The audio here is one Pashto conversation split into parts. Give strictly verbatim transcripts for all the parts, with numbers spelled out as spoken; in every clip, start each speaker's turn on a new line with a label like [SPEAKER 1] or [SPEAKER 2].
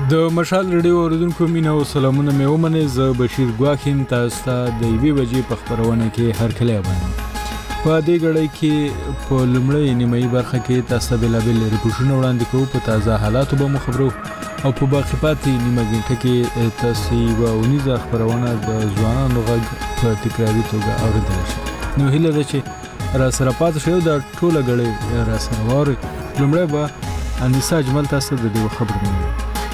[SPEAKER 1] د مشال ریډیو اوریدونکو مینه او سلامونه مې ومنئ. زه بشیر ګواخیم تاسو ته د یوې بجې په خپرونه کې هرکلی وایم. په دې غړی کې په لومړۍ نیمایي برخه کې تاسو ته بېلابېل ریپورټونه وړاندې کوو. په تازه حالاتو به مو خبرو او په باقي پاتې نیمه ګنټه کې تاسو یوه اونیزه خپرونه د ځوانانو غږ په تکراري توګه اورېدلی شئ. نو هیله ده چې را سره پاتې شئ او دا ټوله غړۍ را سره واورئ. لومړی به انیسا اجمل تاسو ته د دې خبر ومنئ.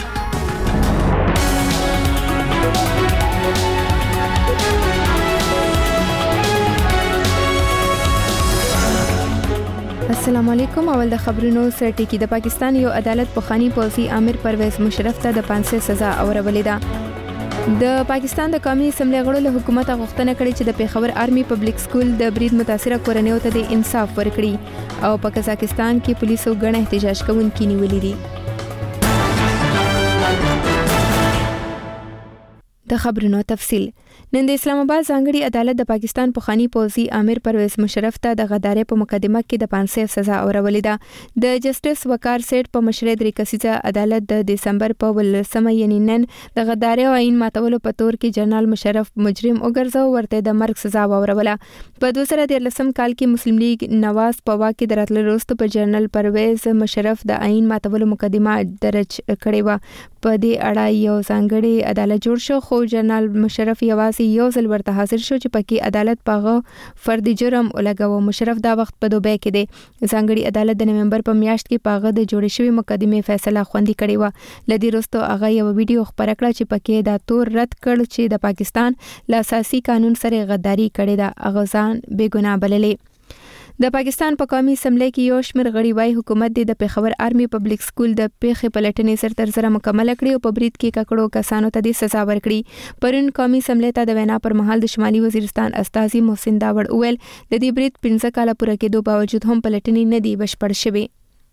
[SPEAKER 2] السلام علیکم. اول د خبرونو سرټی کې د پاکستان یو عدالت پوخانی پوځي امیر پرویز مشرف ته د پانسه سزا اورولې ده. د پاکستان د قومي اسمبلی غړو له حکومت غوښتنه کړې چې د پیښور آرمي پبلک سکول د برید متاثره کورنیو ته د انصاف ورکړي او په قزاقستان کې پولیسو غن احتجاج کوونکي نیولې دي. د خبرونو تفصیل. نن د اسلام آباد ځانګړي عدالت د پاکستان پوخانی پوځي امیر پرویز مشرف ته د غدارۍ په مقدمه کې د پانسه سزا اورولې ده. د جسټس وقار سیټ په مشرۍ درې کسیزه عدالت د دسمبر په ولسمه یعنی نن د غدارۍ او عین ماتولو په تور کې جنرال مشرف مجرم وګرځاو ورته د مرګ سزا وروله. په دوه زره دیارلسم کال کې مسلم لیگ نواز په واکه دراتل وروسته په جنرال پرویز مشرف د عین ماتولو مقدمه درج کړې و. په دې اړه یو ځانګړي عدالت جوړ شو خو جنرال مشرف یوازې یو ځل ورته حاضر شو چې پکې عدالت پاغه فرد جرم ولګاوه. مشرف دا وخت په دوبۍ کې دی. ځانګړي عدالت د نومبر په میاشت کې پاغه د جوړې شوی مقدمه فیصله خوندي کړې و. لدی وروسته هغه یو ویډیو خبره کړه چې پکې دا تور رد کړ چې د پاکستان له اساسي قانون سره غداری کړې ده. هغه ځان بے ګناه بللې. د پاکستان په قومي اسمبلی کې یو شمېر غړي وايي حکومت د پیښور آرمي پبلک سکول د پیښې پلټنې سر تر سره مکمل کړي او په برید کې ککړو کسانو ته د سزا ورکړي. پرون قومي اسمبلی ته د وینا پر مهال د شمالي وزیرستان استازي محسن داوړ وویل د دې برید پنځه کاله پوره کېدو باوجود هم پلټنې نه دي بشپړ شوې.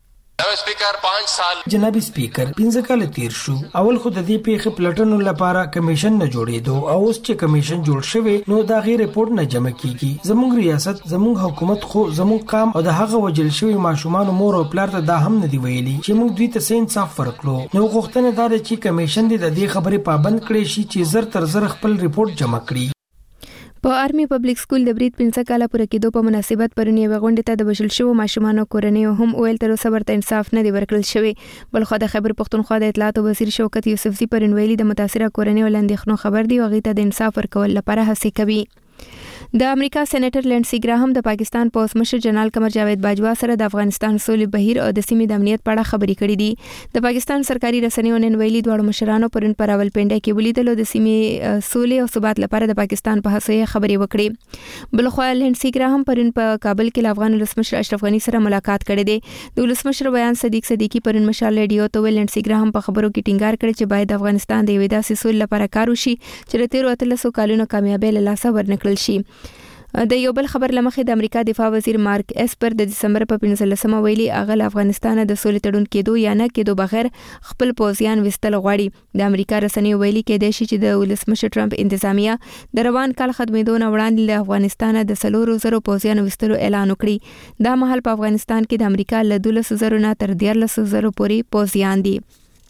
[SPEAKER 3] سپیکر پانچ سال
[SPEAKER 4] جناب سپیکر پنځه کال تیر شو. اول خو د دې پیښې پلټنو لپاره کمیشن نه جوړېدو او اوس چې کمیشن جوړ شوی نو دا غیر رپورت نه جمع کیږي. زموږ ریاست زموږ حکومت خو زموږ کام او د هغه وجل شوی ماشومان مور او پلار ته دا هم نه دی ویلي چې موږ دوی ته انصاف ورکړو. نو غوښتنه دا ده چې کمیشن دې د دې خبرې پابند کړي شي چې زر تر زر خپل رپورت جمع کړي.
[SPEAKER 2] په آرمي پبلک سکول د برید پنځه کاله پوره کېدو په مناسبت پرون یوه غونډه ته د وژل شوو ماشومانو کورنیو هم ویل تر اوسه ورته انصاف نه دی ورکړل شوی. بلخو د خیبر پښتونخوا د اطلاعاتو وزیر شوکت یوسفزي پرون ویلي د متاثره کورنیو لاندېخنو خبر دی او هغوی ته د انصاف ورکول لپاره هڅې کوي. د امریکا سېنیټر لینډسي ګراهم د پاکستان پوز مشر جنرال قمر جاوید باجوا سره د افغانستان سولې بهیر او د سیمې د امنیت په اړه خبرې کړې دي. د پاکستان سرکاري رسنیو نن ویلي دواړو مشرانو پرون په راولپنډي کې ولیدل د سیمې سولې او ثبات لپاره د پاکستان په هڅو خبرې وکړې. بلخو لینډسي ګراهم پرون په کابل کې د افغان ولسمشر اشرف غنی سره ملاقات کړې ده. د ولسمشر بیان صدیق صدیقي پرون مشال ریډیو ته لینډسي ګراهم په خبرو کې ټینګار کړ چې باید افغانستان د یوې داسې سولې لپاره کار وشي چې د تیرو اتلسو کالونو کامیابۍ له لاسه ورنکړل شي. د یو بل خبر لمخې د امریکا دفاع وزیر مارک اسپر د دسمبر په پنځلسمه ویلي هغه له افغانستان د سولې تړون کېدو یا نه کېدو بغیر خپل پوځیان وستل غواړي. د امریکا رسنیو ویلي کېدای شي چې د ولسمشر ټرمپ انتظامیه د روان کال ختمېدو نه وړاندې له افغانستان د څلورو زرو پوځیانو وستلو اعلان وکړي. دا مهال په افغانستان کې د امریکا له دولسو زرو نه تر دیارلسو زرو پورې پوځیان دي.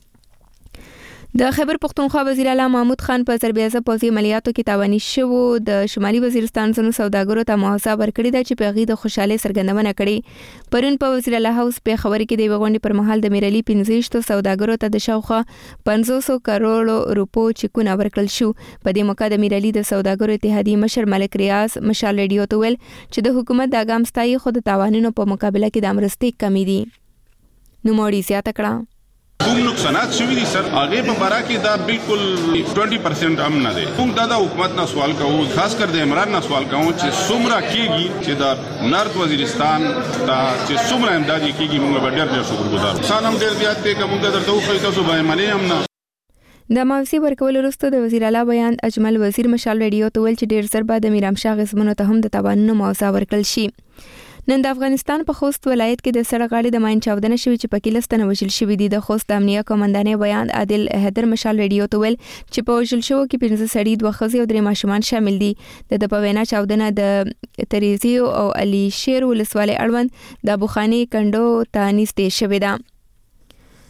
[SPEAKER 2] د خیبر پښتونخوا وزیر اعلی محمود خان په سربیازه پوځي عملیاتو کې تاواني شوو د شمالي وزیرستان ځینو سوداګرو ته معاوضه ورکړې ده چې په هغې د خوشحالۍ څرګندونه کړې. پرون په وزیر اعلی هاوس په خبرې کې د یوې غونډې پر مهال د میرالي پنځه ویشتو سوداګرو ته د شاوخوا پنځوسو کروړو روپو چیکونه ورکړل شو. په دې موقع د میرالي د سوداګرو اتحادیې مشر ملک ریاض مشال ریډیو ته ویل چې د حکومت د ګام ستایي خو د تاوانونو په مقابله کې د مرستې کمی دي. نوموړي زیاته کړه
[SPEAKER 5] کوم نقصانات شوي دي سر هغه په باره کې دا بالکل بیس پرسنټ هم نه دی. موږ دا د حکومت نه سوال کوو خاص کر د عمران نه سوال کوو چې څومره کېږي چې د نارت وزیرستان ته چې څومره امدادي کېږي موږ به ډېر ډېر شکرګزار یو. انسان هم ډېر زیات دی که موږ درته وښیو تاسو به یې منې هم نه.
[SPEAKER 2] د معاوضې ورکولو وروسته د وزیر اعلی بیان اجمل وزیر مشال ریډیو ته ویل چې ډېر زر به د میرامشاه غصبونو ته هم د تاوانونو معاوضه ورکړل شي. نن د افغانستان په خوست ولایت کې د سړک غاړې د ماین چاودنه شوې چې پکې لس تنه وژل شوي دي. د خوست د امنیه قومندانې بیان عادل حیدر مشال ریډیو ته ویل چې په وژل شوو کې پنځه سړي دوه ښځې او درې ماشومان شامل دي. د ده په وینا چاودنه د تریزیو او علي شیر ولسوالۍ اړوند د ابوخاني کنډو ته نږدې شوې ده.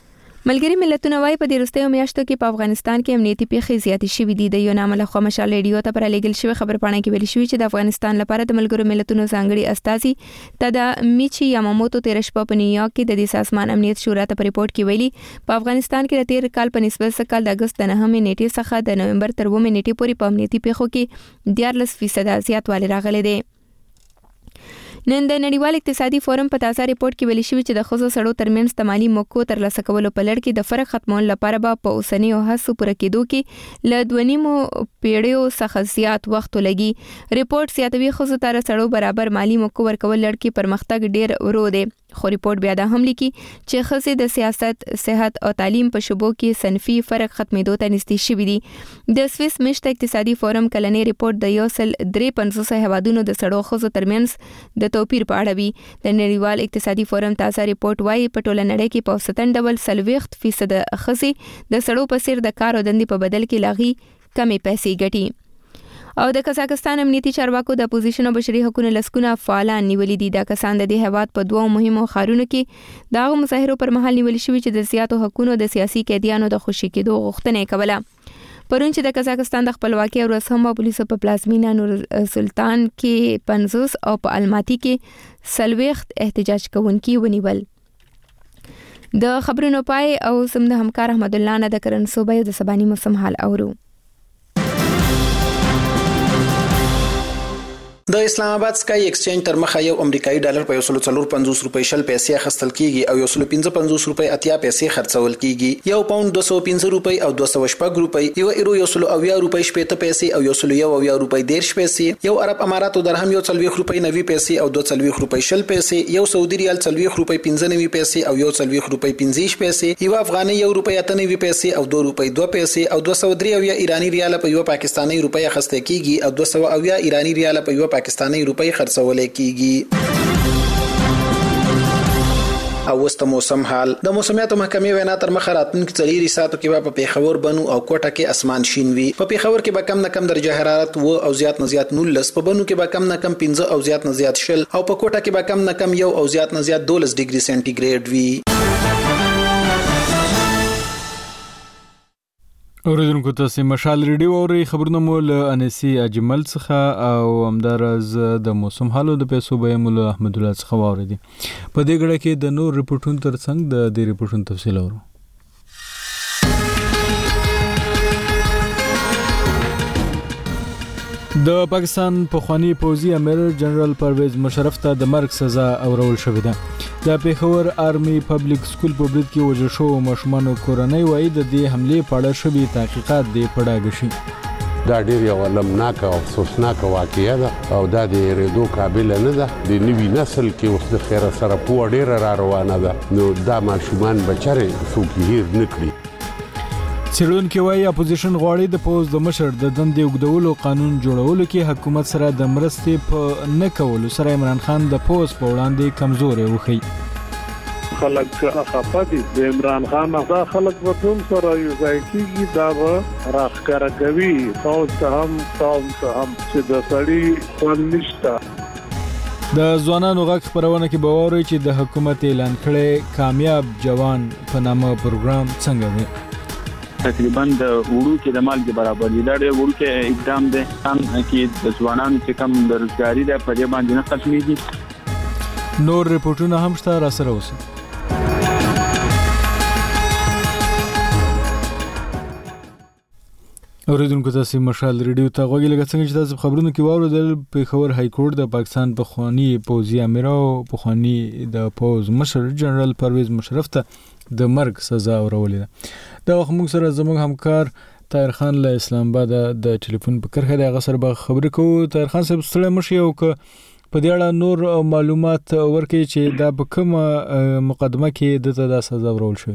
[SPEAKER 2] ملګری ملتونه وايي په دې وروستیو میاشتو کې په افغانستان کې امنیتي پیښې زیاتې شوې دي. د یو نامه له خوا مشال ریډیو ته پر لېږل شوی خبرپاڼه کې ویل شوی چې د افغانستان لپاره د ملګرو ملتونو ځانګړي استازي تادا میچی یاماموتو تیر شپه په نیویارک کې د دې سازمان امنیت شورا ته په ریپورت کې ویلي په افغانستان کې د تیر کال په نسبت سره کال د اگست د نهمې نیټې څخه د نومبر تر اوومې نیټې پورې په امنیتي پیښو کې دیارلس فیصد زیاتوالی راغلی دی. نن د نړیوال اقتصادي فورم په تازه ریپورت کې ویل شوی چې د ښځو سړو ترمنځ د مالي موقعو ترلاسه کولو په لړ کې د فرق ختمولو لپاره به په اوسنیو هڅو پوره کېدو کې له دوه نیمو پیړیو څخه زیات وخت ولګي. ریپورت زیاتوي ښځو ته سړو برابر مالي موقع ورکول لړ کې پرمختګ ډیر ورو دی. خو ریپورت بیا دا هم لیکي چې ښځې د سیاست، صحت او تعلیم په شوبو کې صنفي فرق ختمېدو ته نږدې شوي دي. د سویس مشته اقتصادي فورم کلنی ریپورت د یو سل درې پنځوس هیوادونو د سړو ښځو ترمنځ د توپیر په اړه وي. د نړیوال اقتصادي فورم تازه ریپورت وايي په ټوله نړۍ کې په اوسطن ډول څلوېښت فیصد ښځې د سړو په څیر د کار او دندې په بدل کې لاغي کمې پیسې ګټي. او د قزاقستان امنیتي چارواکو د اپوزیشن او بشري حقوقو لسکونه فعالان نیولې دي. دا کسان د دې هیواد په دوه مهمو ښارونو کې د هغو مظاهرو پر مهال نیول شوي چې د زیاتو حقوقو د سیاسي قیدیانو د خوشي کېدو غوښتنه کوله. پرون چې د قزاقستان د خپلواکۍ ورځ هم پولیسو په پلازمینه نور سلطان کې پنځوس او په الماتی کې څلوېښت احتجاج کوونکي ونیول. د خبرونو پای او سم د همکار احمد الله نه د کرن صوبې د سباني موسم حال اورو.
[SPEAKER 6] د اسلام آباد سکای ایکسچینج تر مخه یو امریکایي ډالر په یو سل څلور پنځوس روپۍ شل پیسې اخیستل کیږي او یو سل پنځه پنځوس روپۍ اتیا پیسې خرڅول کیږي. یو پاوند دوه سوه پنځه روپۍ او دوه سوه شپږ روپۍ، یو ایرو یو سل اویا روپۍ شپېته پیسې او یو سل یو اویا روپۍ دېرش پیسې، یو عرب اماراتو درهم یو څلوېښت روپۍ نوي پیسې او دوه څلوېښت روپۍ شل پیسې، یو سعودي ریال څلوېښت روپۍ پنځه نوي پیسې او یو څلوېښت روپۍ پنځه پیسې، یو افغاني یو روپۍ اته نوي پیسې او دوه روپۍ دوه پیسې او دوه سوه درې اویا ایراني ریال په یو پاکستاني روپۍ اخیستل کیږي او دوه سوه اویا ایراني ریال په یو پاکستاني روپۍ خرڅول کیږي. او وست موسم حال د موسمیاتو محکمې وینا تر مخه راتلونکي څلوري ساعتو کې په پیښور بنو او کوټه کې اسمان شین وي. په پیښور کې به کم نه کم درجه حرارت و او زیات نه زیات نولس، په بنو کې به کم نه کم پنځه او زیات نه زیات شل او په کوټه کې به کم نه کم یو او زیات نه زیات دولس ډیګري سنټیګریډ وي.
[SPEAKER 1] اوریدونکو تاسو مشال ریډیو اوري خبرونه مو له انسی اجمل څخه او همدارز د موسم حالو د پیسو به مولا احمد الله څخه واوریدي. په دې غړي کې د نور ریپورتونو ترڅنګ د دې ریپورتونو تفصیل اورو. د پاکستان پخوانی پوځي امیر جنرال پرویز مشرف ته د مرګ سزا اورول شوې ده. د پیښور آرمي پبلک سکول په برید کې وژل شوو ماشومانو کورنۍ وایي د دې حملې په اړه شوي تحقیقات دې په ډاګه شي.
[SPEAKER 7] دا ډېر یو المناکه او افسوسناکه واقعه ده او دا د هېرېدو قابله نه ده. د نوي نسل کې اوس د خیره سره پوهه ډېره را روانه ده، نو دا ماشومان به چېرې څوک هېر نه کړي.
[SPEAKER 1] څېړونکي وایي اپوزیشن غواړي د پوځ د مشر د دندې اوږدولو قانون جوړولو کې حکومت سره د مرستې په نه کولو سره عمران خان د پوځ په وړاندې کمزوری وښیي.
[SPEAKER 8] خلک خفه دي د عمران خان دا خلک په ټول سره یو ځای کېږي، دا به راښکاره کوي پوځ ته هم قوم ته هم چې د سړي خوند نشته.
[SPEAKER 1] د ځوانانو غږ خپرونه کې به واورئ چې د حکومت اعلان کړی کامیاب جوان په نامه پروګرام څنګه دی.
[SPEAKER 9] تقریبا د وړو کې د مالګې برابر دی. دا ډېر وړو کې اقدام دی هم کې د ځوانانو چې کم د روزګاري ده په دې باندې نه ختمېږي.
[SPEAKER 1] نور ریپورټونه هم شته، را سره اوسئ. اوریدونکو تاسو مشال ریډیو ته غوږی لګا څنګه چې تاسو خبرونه کې واوریدل. پیښور های کورټ د پاکستان پخوانی پوځي امیر او پخوانی د پوز مشر جنرال پرویز مشرف ته د مرګ سزا ورولې ده. دا وخت موږ سره زموږ همکار طاهر خان له اسلام آباد د ټلیفون په کرښه د غسر به خبرې کوو. طاهر خان صاحب ستړي مشي او ک په دې اړه نور معلومات ورکړي چې دا په کومه مقدمه کې د دا سزا ورول شوی.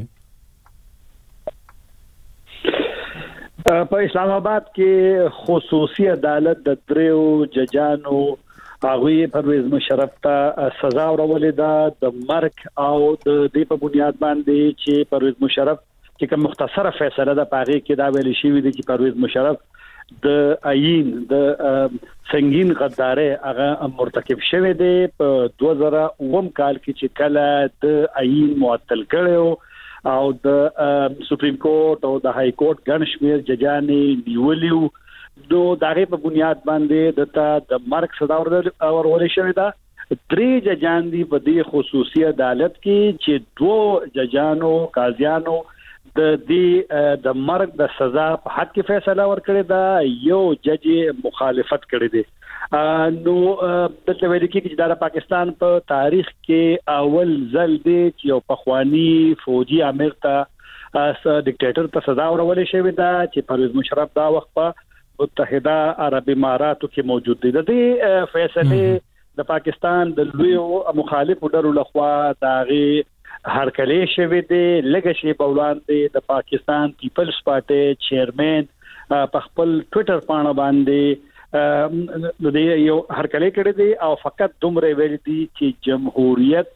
[SPEAKER 8] په اسلام آباد کې خصوصي عدالت د دریو ججانو هغه پرویز مشرف ته سزا ورولې ده د مرګ او د دې په بنیاد باندې چې پرویز مشرف چې کوم مختصره فیصله ده پاره کې دا ویل شوی دی چې پرویز مشرف د عین د سنگین غداري هغه مرتکب شوی دی په دوه زره اووه کال کې چې کله د عین معطل کړو او د سپریم کورټ او د های کورټ ګڼ شمېر ججانې نیولیو نو دغه په بنیاد باندې دته د مرګ سزا ورولې شوې ده. درې ججان دي په دې خصوصي عدالت کې چې دوه ججانو قاضیانو د دې د مرګ د سزا په حق کې فیصله ورکړې ده، یو جج مخالفت کړې ده. نو دلته ویل کېږي چې د پاکستان په تاریخ کې اول ځل دی چې یو پخوانی فوجي امیر ته ډیکټیټر ته سزا ورولې شوې ده چې پرویز مشرف دا وخت په متحده عرب اماراتو کې موجود دی. د دې فیصله د پاکستان د لوی مخالفو ډلو لخوا داغه هرکلی شوی دی. لږه شی په وړاندې د پاکستان پیپلز پارټي چیرمن په خپل ټوئیټر باندې باندې نو دی یو هرکلی کړی دی او فقط دومره ویل دي چې جمهوریت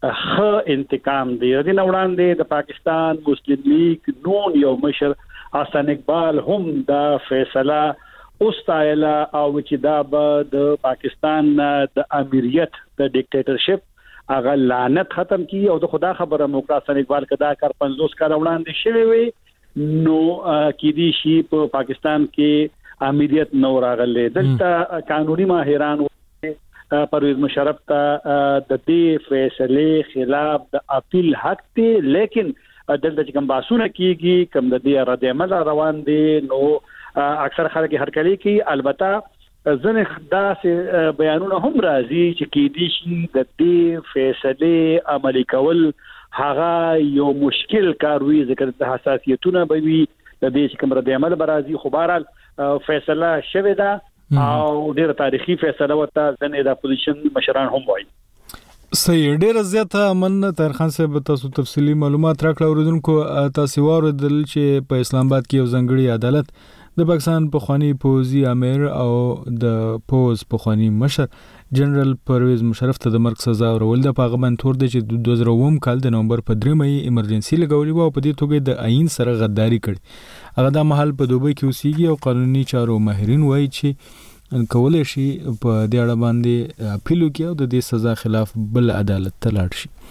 [SPEAKER 8] خ انتقام دی. د نه وړاندې د پاکستان مسلم لیگ نون یو مشر حسن اقبال هم دا فیصله اوستایلا او چې دا به د پاکستان د امیریت د ډیکټیټرشپ هغه لعنت ختم کی او د خدا خبره موکراسن اقبال کدا کار پنځوس کال وړاندې شوی وي نو کې دي شي په پاکستان کې امیریت نو راغله. دلته قانوني ماهران پرویز مشرف ته د دې فیصله خلاف د اپیل حق دی، لیکن دلته چې کوم باسونه کیږي کوم د دې رد عمل روان دي نو اکثر خلک هرکلی کوي. البته ځنه داسې بیانونه هم راځي چې کې دي شي د دې فیصله عملي کول هغه یو مشکل کار وي ځکه د حساسیتونه به وي د دې کوم رد عمل برازي. خو بهرحال فیصله شوه ده او ډېر تاریخي فیصله وته ځنه د اپوزیشن مشران هم وایي.
[SPEAKER 1] صحیح، ډیر زیاته من تر خان صاحب تاسو تفصیلی معلومات راکړه. اوریدونکو تاسو واردل چې په اسلام آباد کې یو ځنګړي عدالت د پاکستان پخوانی پوځي امیر او د پوز پخوانی مشر جنرال پرویز مشرف ته د مرګ سزا ورول د پاغه باندې تور د چې دوه زره اووه کال د نومبر په درې مې ایمرجنسي لګولې و او په دې توګه د آئین سره غداری کړي. هغه د محل په دوبۍ کې اوسېږي او قانوني چارو ماهرین وایي چې کولای شي په دې اړه باندې اپیل وکړي او د دې سزا خلاف بل عدالت ته لاړ شي.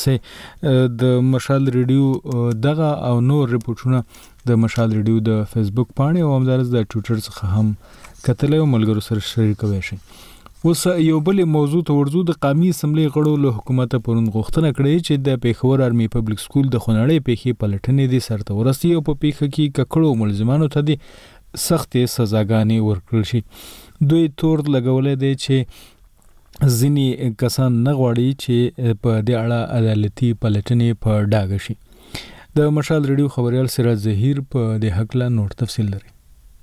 [SPEAKER 1] تاسو د مشال ریډیو دغه او نور ریپورتونه د مشال ریډیو د فیسبوک باندې او همدارس د ټوئیټر څخه هم کتلې او ملګرو سره شریکوي شي. اوس یو بل موضوع ته ورځو. د قومي اسمبلی غړو له حکومت پرون غوښتنه کړې چې د پیښور آرمي پبلک سکول د خونړې پیښې پلټنې دي سرته ورسي او په پیښه کې ککړو ملزمانو ته دي سختې سزاګانې ورکړل شي. دوی تور لګولې دي چې ځینی کسان نه غواړي چې په دې اړه عدالتي پلټنې په ډاګه شي. د مشال ریډیو خبريال سراج ظهیر په دې حق لا نور تفصیل لري.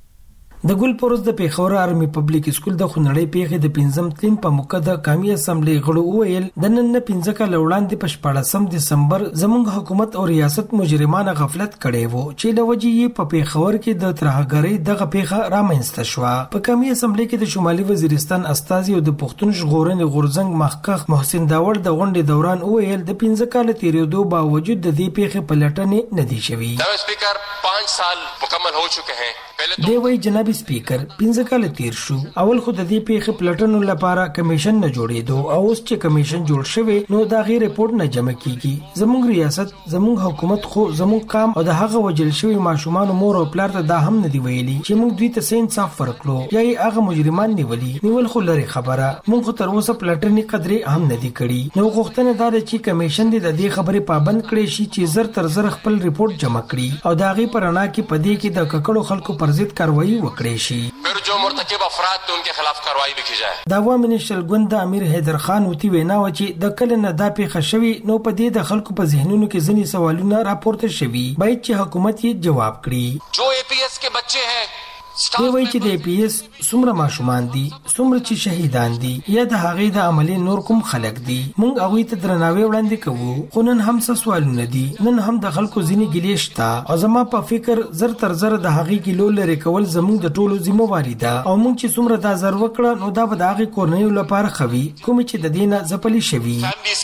[SPEAKER 4] د ګل پروز د پیښور آرمي پبلک سکول د خونړې پیښې د پنځم تلین په موقع د قومي اسمبلی غړو وویل د نن نه پنځه کال وړاندې په شپاړسم دسمبر زموږ حکومت او ریاست مجرمانه غفلت کړي وو چې لوجې یې په پیښور کې د ترهګرۍ دغه پیښه رامنځته شوه. په قومي اسمبلی کې د شمالي وزیرستان استازي او د پښتون ژغورنې غورځنګ مخکخ محسن داوړ د غونډې دوران وویل د پنځه کال تیریدو باوجود د دې پیښې پلټنې نه دي شوي.
[SPEAKER 3] جناب سپیکر پانچ سال مکمل هو چکے ہیں.
[SPEAKER 4] دی وی جناب سپیکر پنځه کال تیر شو. اول خو د دې پیښې پلټنو لپاره کمیشن نه جوړېدو او اوس چې کمیشن جوړ شوی نو دا غیر رپورت نه جمع کیږي. زموږ ریاست زموږ حکومت خو زموږ قام او د هغه وجل شوی ماشومان مور او پلار ته دا هم نه دی ویلي چې موږ دوی ته انصاف ورکړو یا یې هغه مجرمان نیولي نیول خو لري خبره. موږ تر اوسه پلټنې قدرې هم نه دی کړي. نو غوښتنه دا ده چې کمیشن دې د دې خبرې پابند کړي شي چې زر تر زر خپل رپورت جمع کړي او دا غي پرانا کې پدې کې د ککړو خلکو پر ضد کاروایی وکړي شي.
[SPEAKER 3] پھر جو مرتکب افراد ته ان کے خلاف کاروائی وکړي جائے.
[SPEAKER 4] دا و منشل ګوند امیر حیدر خان وتی وینا و چې د کله نه دا پیښه شوی نو په دې د خلکو په ذهنونو کې ځینې سوالونه راپورته شوي باید چې حکومت یې جواب کړي.
[SPEAKER 3] جو اے پی ایس کے بچے ہیں
[SPEAKER 4] دی وای چې د پی ایس څومره ماشومان دي څومره چې شهیدان دي یا د هغې د عملي نور کوم خلک دي مونږ هغه ته درناوی وړاندې کوو. خو نن هم څه سوالونه دي. نن هم د خلکو ځینې ګیلې شته او زما په فکر زر تر زر د هغې ګیلو لري کول زموږ د ټولو ذمہواری ده او مونږ چې څومره دا زر وکړه نو دا به د هغې کورنیو لپاره خوي کوم چې د دینه ځپلي شوي.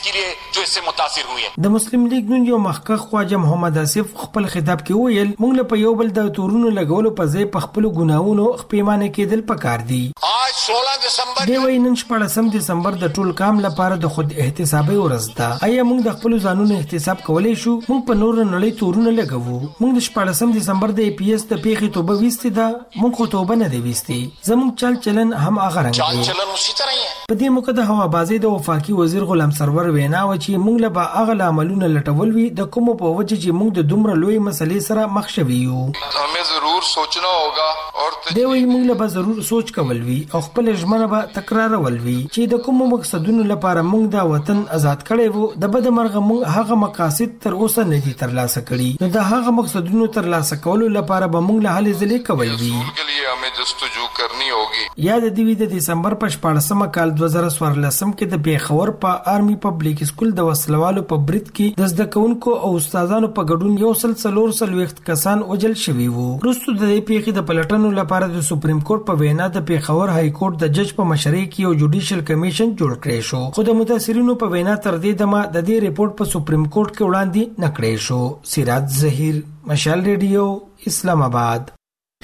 [SPEAKER 4] د مسلم لیگ نون یو مخکخ خواجه محمد اسف خپل خطاب کې ویل مونږ له په یو بل د تورونو لګولو په ځای په خپل ګناونو خپېمانه کېدل پکار دي.
[SPEAKER 3] آج सोलह दिसंबर
[SPEAKER 4] دی وای نن شپږم دسمبر د ټول کام لپاره د خود احتسابي ورځ ده. آیا موږ د خپل ځانونو احتساب کولای شو؟ موږ په نور نړۍ تورونه لګوو. موږ د شپږم دسمبر د ای پی ایس د پیښې توبه وستې ده. موږ خو توبه نه دی وستې. زموږ چل چلن هم هغه رنګ
[SPEAKER 3] चाल
[SPEAKER 4] دی.
[SPEAKER 3] चलन उसी तरह ही है.
[SPEAKER 4] په دې موقع د هوابازي د وفاقي وزیر غلام سرور وینا و چې موږ له به هغه عملونه لټول وي د کوم په وجه چې موږ د دومره لوی مسلې سره مخ شوي یو.
[SPEAKER 3] हमें जरूर सोचना होगा और
[SPEAKER 4] دی وی موږ له به ضرور سوچ کول وي او خپل ژمنه به تکرارول وي چې د کوم مقصدونو لپاره موږ د وطن آزاد کړي وو د بد مرغه موږ هغه مقاصد تر اوسه نه دي ترلاسه کړي. نو د هغه مقصدونو ترلاسه کولو لپاره به موږ له هلې ځلې کول وي.
[SPEAKER 3] के लिए हमें जस्तजू करनी होगी.
[SPEAKER 4] یا د دوی د دسمبر په شپږم کال دوه زره څوارلسم کې د پیښور په آرمي پبلک سکول د وسلوالو په برید کې د زده کوونکو او استادانو په ګډون یو سل څلور څلوېښت کسان وژل شوي وو. وروسته د دې پیښې د پلټنو لپاره د سپریم کورټ په وینا د پیښور های کورټ د جج په مشرۍ کې یو جوډیشل کمیشن جوړ کړی شو. خو د متاثرینو په وینا تر دې دمه د دې ریپورت په سپریم کورټ کې وړاندې نکړی شو. سراج ظهیر، مشال ریډیو، اسلام آباد.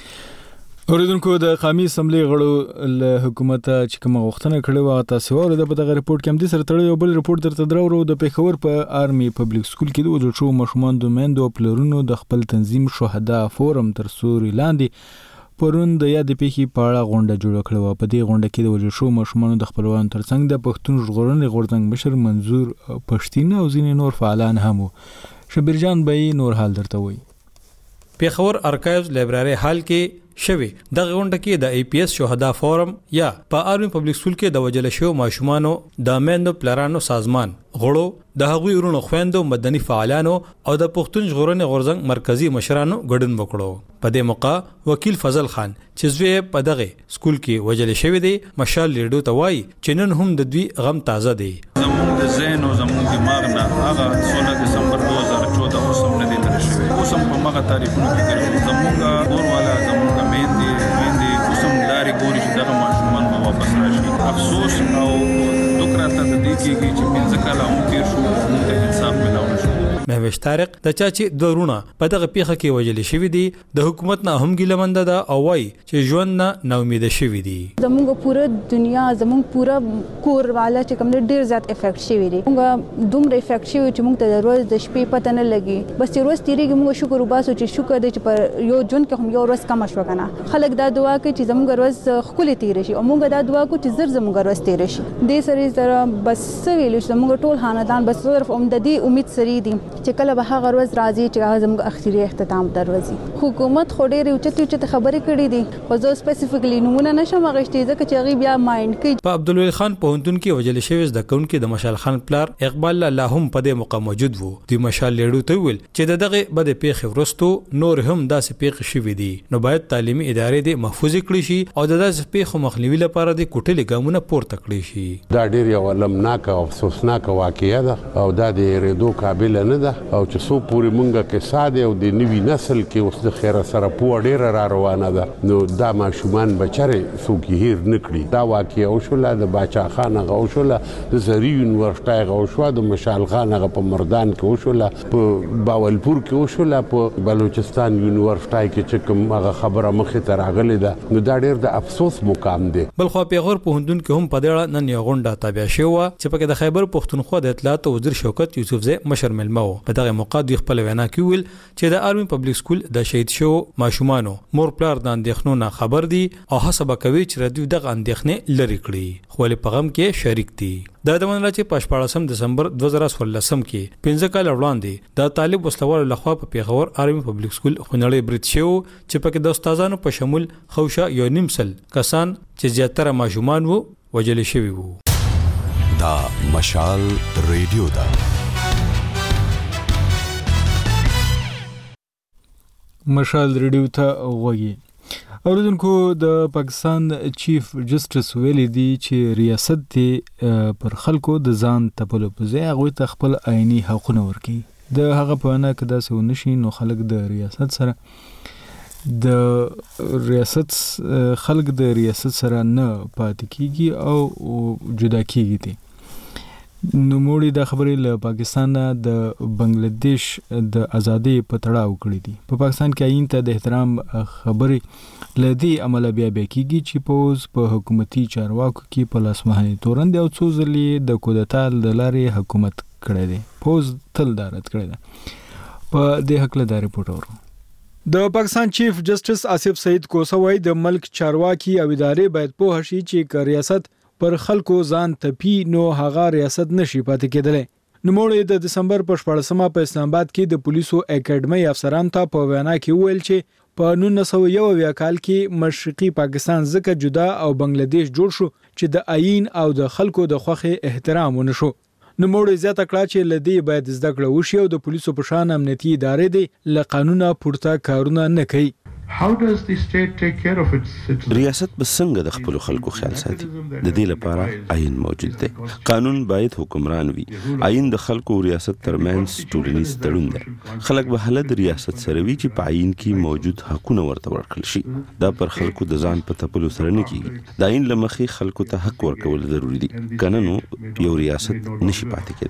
[SPEAKER 1] اوریدونکو د قومي اسمبلی غړو له حکومت چې کوم غوښتنه کړې و تاسو ور د دغه ریپورت کې هم د سره تړلې بل ریپورت درته درو د پیښور په آرمي پبلک سکول کې د وجود شو مشمون د مندو پلرونو د خپل تنظیم شهدا فورم تر سوري لاندې پرون د یاد پیښې په اړه غونډه جوړ کړې و. په دې غونډه کې د وجود شو مشمون د خپلوان ترڅنګ د پښتون ژغورنې غورځنګ مشر منظور پښتين او ځینې نور فعالان هم وو. شبیر جان به نور حال درته وایي.
[SPEAKER 10] پیښور ارکایوز لایبرری هال کې شوی دغه غونډه کې د ای پی ایس شهدا فورم یا په آرمي پبلک سکول کې د وجل شو ماشومانو د میندو پلرانو سازمان غړو د هغوی ورونو خويندو مدني فعالانو او د پښتون ژغورنې غورځنګ مرکزی مشرانو ګډون وکړو. په دې موقع وکیل فضل خان چې زوی په دغه سکول کې وجل شوی دی مشال لیډو ته وایي چې نن هم د دوی غم تازه دی.
[SPEAKER 11] زموږ د ذهن او زموږ دماغ نه هغه سولہ دسمبر دوه زره چودہ اوس هم نه دی تر شوی. اوس هم په هغه تاریخونو کې ګرځي. زموږ ورواله زموږ مېندې مېندې اوس هم لارې ګوري چې دغه ماشومان به واپس راشي. افسوس او دوک راته د دې کېږي چې پنځه کاله هم تېر شو موږ ته انصاف ملاو نه شو.
[SPEAKER 10] مهوش طارق د چا چې دوه رونه په دغه پیښه کې وژل شوي دي د حکومت نه هم ګیله منده ده او وایي چې ژوند نه ناامیده شوي دي.
[SPEAKER 12] زموږ پوره دنیا زموږ پوره کور والا چې کوم ډیر زیات افیکټ شوي دي. موږ دومره افیکټ شوي چې موږ ته د ورځ د شپې پته نه لګي. بس چې ورځ تیریږي موږ شکر وباسو چې شکر دی چې پر یو جون کې هم یو ورځ کم شو کنه. خلک دا دعا کوي چې زموږ ورځ خولې تیر شي او موږ دا دعا کوو چې زر زموږ ورځ تیر شي. دې سره سره بس ویل چې موږ ټول خاندان بس صرف هم د دې امید سری دي چې کله به هغه ورځ راځي چې زموږ اختیاري اختتام دروازي. حکومت خو ډېر اوچت اوچت خبرې کړې دي خو زه سپیسیفیکلی نمونه نشم غوښتي ځکه چې هغه بیا مایند کوي.
[SPEAKER 10] په عبدالولی خان پوهنتون کې وجل شوی د کونکو د مشال خان پلار اقبال الله هم په دې موقع موجود وو. د مشال لیډو ته ویل چې دغه بد پیښې ورستو نور هم داسې پیښې شوې دي نو باید تعلیمي ادارې د محفوظ کړي شي او د داسې پیښو مخنیوي لپاره د کوټلې ګامونه پورته کړي شي.
[SPEAKER 7] دا ډېر یو لمناک او افسوسناک واقعیا ده او دا د ریدو قابل نه ده او چې څو پورې مونږه کې ساده او د نوي نسل کې اوس د خیره سره پوه ډېره را روانه ده نو دا ماشومان بچره څوک هیر نکړي. دا واقعیا وشوله د باچا خان هغه وشوله د زری یونیورسټۍ هغه وشوه د مشال خان هغه په مردان کې وشوله په باولپور کې وشوله په بلوچستان یونیورسټۍ کې چې کوم هغه خبره مخې ته راغلې ده نو دا ډېر د افسوس مقام دی.
[SPEAKER 10] بلخو پیغور پوهنتون کې هم په دې اړه نن یو غونډه تابع شوه چې پکې د خیبر پښتونخوا د اطلاعات وزیر شوکت یوسفزی مشر ملمو. په دغه موقع د خپل وینا کې ویل چې د آرمي پبلک سکول د شهید شو ماشومانو مور پلار د اندېښنو نه خبر دي او هڅه کوي چې ردی دغه اندېښنې لري کړي خو له پیغام کې شریک دي. دا د منل چې په شپږم دسمبر دوه زره څوارلسم کې پنځه کال وړاندې د طالب وسلوال لخوا په پیښور آرمي پبلک سکول خونړی برید شو چې پکې د استادانو په شمول خوشا یو نیم سل کسان چې زیاتره ماشومان وو وژل شوي وو.
[SPEAKER 13] دا مشال ریډیو دا
[SPEAKER 1] مشال ریډیو ته وایي. اوریدونکو د پاکستان چیف جسټس ویلي دی چې ریاست دی پر خلکو د ځان تپلو په ځای هغوی ته خپل آئینی حقونه ورکړي. د هغه په وینا کې داسې ونشي نو خلک د ریاست سره د ریاست خلک د ریاست سره نه پاتې کیږي او جدا کیږي دي. نوموړي د خبرې له پاکستان د بنگلاديش د ازادي په تړاو کړې دي. په پاکستان کې آئین ته د احترام خبرې لدی عمل بیا بیا کیږي چې پوز په حکومتي چارواکو کې په لاسمهني تورند او څو ځلې د کودتا د لارې حکومت کړی دی. پوز تل دارت کړی دی. په دې حق له دا ریپورت اورو. د پاکستان چیف جسټس آصف سعید کوسوی د ملک چارواکي او ادارې باید په هشي چې ریاست پر خلکو ځان تپی نو هغه ریاست نشي پاتې کېدلی. نوموړي د دسمبر په شپږمه په اسلام آباد کې د پولیسو اکیډمي افسرانو ته په وینا کې ویل چې په نولس سوه یو اویا کال کې مشرقي پاکستان ځکه جدا او بنگلاديش جوړ شو چې د آئین او د خلکو د خوخه احترام ونه شو. نوموړي زیاته کړه چې لدی باید زده کړه وشي او د پولیسو په شان امنیتي ادارې دي له قانونه پورته کارونه نه کوي.
[SPEAKER 14] How does the state take care of its citizens?
[SPEAKER 15] ریاست به څنګه د خپل خلکو خیال ساتي؟ د دې لپاره آئین موجود دی. قانون باید حکمران وي. آئین د خلکو او ریاست ترمنځ ټولنیز تړون دی. خلک به هله د ریاست سره وي چې په آئین کې موجود حقونه ورته ورکړل شي. دا پر خلکو د ځان په تپلو سره نه کیږي. د آئین له مخې خلکو ته حق ورکول ضروری دي. کنه نو یو ریاست نشي پاتې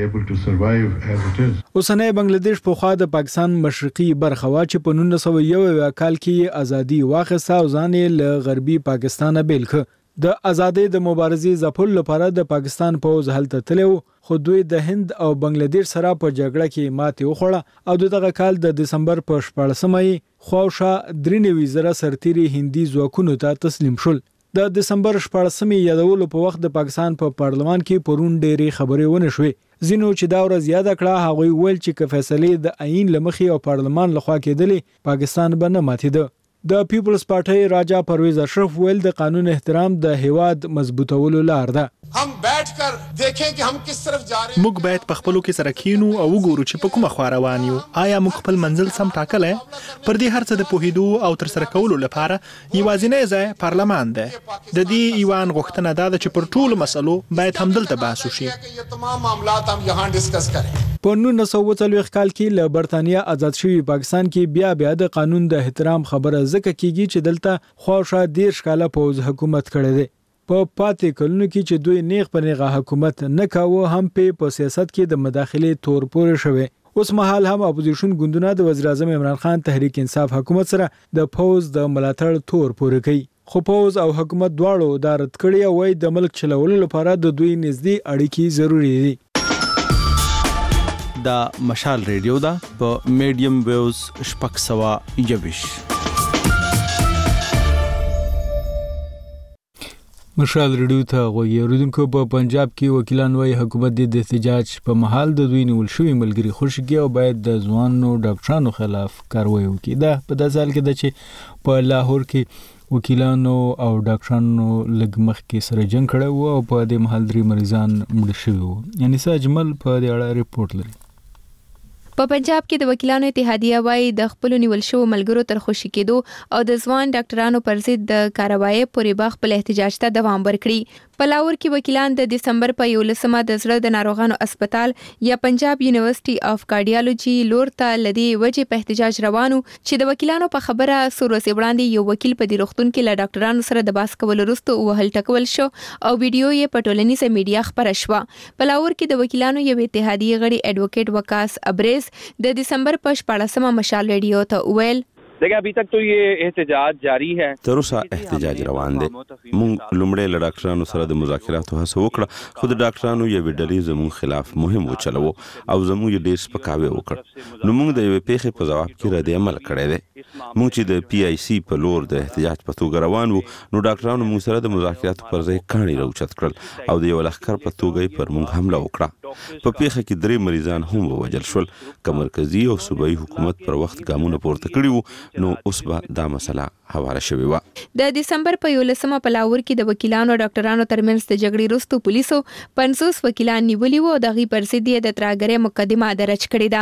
[SPEAKER 15] کېدلی.
[SPEAKER 1] اوسنۍ بنگلاديش په خوا د پاکستان مشرقي برخه وا چې په نولس سوه یو اویا کال کې ازادي واخیسته او ځان یې له غربي پاکستان بیل کړ. د ازادۍ د مبارزې ځپلو لپاره د پاکستان پوځ هلته تللی و، خو دوی د هند او بنگلاديش سره په جګړه کې ماتې وخوړه او د دغه کال د دسمبر په شپاړسمه یې خواوشا درې نوي زره سرتیري هندي ځواکونو ته تسلیم شول. د دسمبر شپاړسمې یادولو په وخت د پاکستان په پا پارلمان کې پرون ډېرې خبرې ونه شوې. ځینو چې دا ورځ یاد کړه هغوی ویل چې که فیصلې د آئین له مخې او پارلمان لخوا کېدلې پاکستان به نه ماتېده. د پیپلز پارټۍ راجا پرویز اشرف ویل د قانون احترام د هیواد مضبوطولو لار ده.
[SPEAKER 16] هم بیٹھ کر دیکھیں کہ ہم کس طرف جا رہے ہیں.
[SPEAKER 17] موږ باید په خپلو کې سره کینو او وګورو چې په کومه خوا روان یو. آیا موږ خپل منزل سم ټاکلی؟ پر دې هر څه د پوهېدو او ترسره کولو لپاره یوازینی ځای پارلمان دی. د دې ایوان غوښتنه دا ده چې پر ټولو مسلو باید همدلته بحث وشي.
[SPEAKER 16] تمام معاملات هم یہاں ڈسکس کریں.
[SPEAKER 1] په نولس سوه څلوېښت کال کې له برتانیا آزاد شوي پاکستان کې بیا بیا د قانون د احترام خبره ځکه کیږي چې دلته خواوشا دېرش کاله پوځ حکومت کړی دی. په پاتې کلونو کې چې دوی نیغ په نیغه حکومت نه کاوه هم په سیاست کې د مداخلې تور پورې شوی. اوس مهال هم اپوزیشن ګوندونه د وزیر اعظم عمران خان تحریک انصاف حکومت سره د پوځ د ملاتړ تور پورې کوي. خو پوځ او حکومت دواړو دا رد کړي او وايي د ملک چلولو لپاره د دوی نږدې اړیکې ضروری دي.
[SPEAKER 18] دا مشال ریډیو دا په میډیم ویوز شپږ سوه یوویش.
[SPEAKER 1] مشال ریډیو ته غوږی اوریدونکو. په پنجاب کې وکیلان وايي حکومت د احتجاج په محل د دوی نیول شوي ملګري خوشي کوي او باید د ځوانو ډاکټرانو خلاف کاروایی وکړي. دا په داسې حال کې ده چې په لاهور کې وکیلانو او ډاکټرانو لږ مخکې سره جنګ کړی و او په دې محل درې مریضان مړه شوي وو. یعنې څه اجمل په دې اړه ریپورت لري.
[SPEAKER 2] په پنجاب کې د وکیلانو اتحادیه وايي د خپل نیول شو ملګرو تر خوشي کېدو او د ځوان ډاکټرانو پر ضد د کاروایی پورې باغ خپل احتجاج ته دوام ورکړي. په لاهور کې وکیلان د دسمبر په یولسمه د زړه د ناروغانو اسپیټال یا پنجاب یونیورسيټي اف کارډیالوجي لور ته لدی وجه په احتجاج روانو چې د وکیلانو په خبره سروسي وړاندې یو وکیل په دې روغتون کې له ډاکټرانو سره د باس کول وروسته وهل ټکول شو او ویډیو یې په ټولنیزه میډیا خبره شوه. په لاهور کې د وکیلانو یو اتحادیه غړي ایڈوکیټ وکاس ابریز د دسمبر په شپاړسمه مشال ریډیو ته ویل
[SPEAKER 19] دیکھیں ابھی تک تو یہ احتجاج جاری ہے.
[SPEAKER 15] تر اوسه احتجاج روان دی. مونږ لومړی له ډاکټرانو سره د مذاکراتو هڅه وکړه خو د ډاکټرانو یوې ډلې زموږ خلاف مهم وچلوو او زموږ یې ډېر سپکاوی وکړ. نو موږ د یوې پیښې په ځواب کې رد عمل کړی دی. موږ چې د پی آی سی په لور د احتجاج په توګه روان وو نو ډاکټرانو موږ سره د مذاکراتو پر ځای کاڼي راوچت کړل او د یو لښکر په توګه یې پر موږ حمله وکړه. په پیښه کې درې مریضان هم ووژل شول. که مرکزي او صوبایي حکومت پر وخت ګامونه پورته کړي وو نو اوس به دا مسله حواله شوې وه.
[SPEAKER 2] د دسمبر په یولسمه په لاهور کې د وکیلانو او ډاکټرانو ترمنځ د جګړې وروسته پولیسو پنځوس وکیلان نیولي وو او د هغوی پر ضد یې د ترهګرۍ مقدمه درج کړې ده.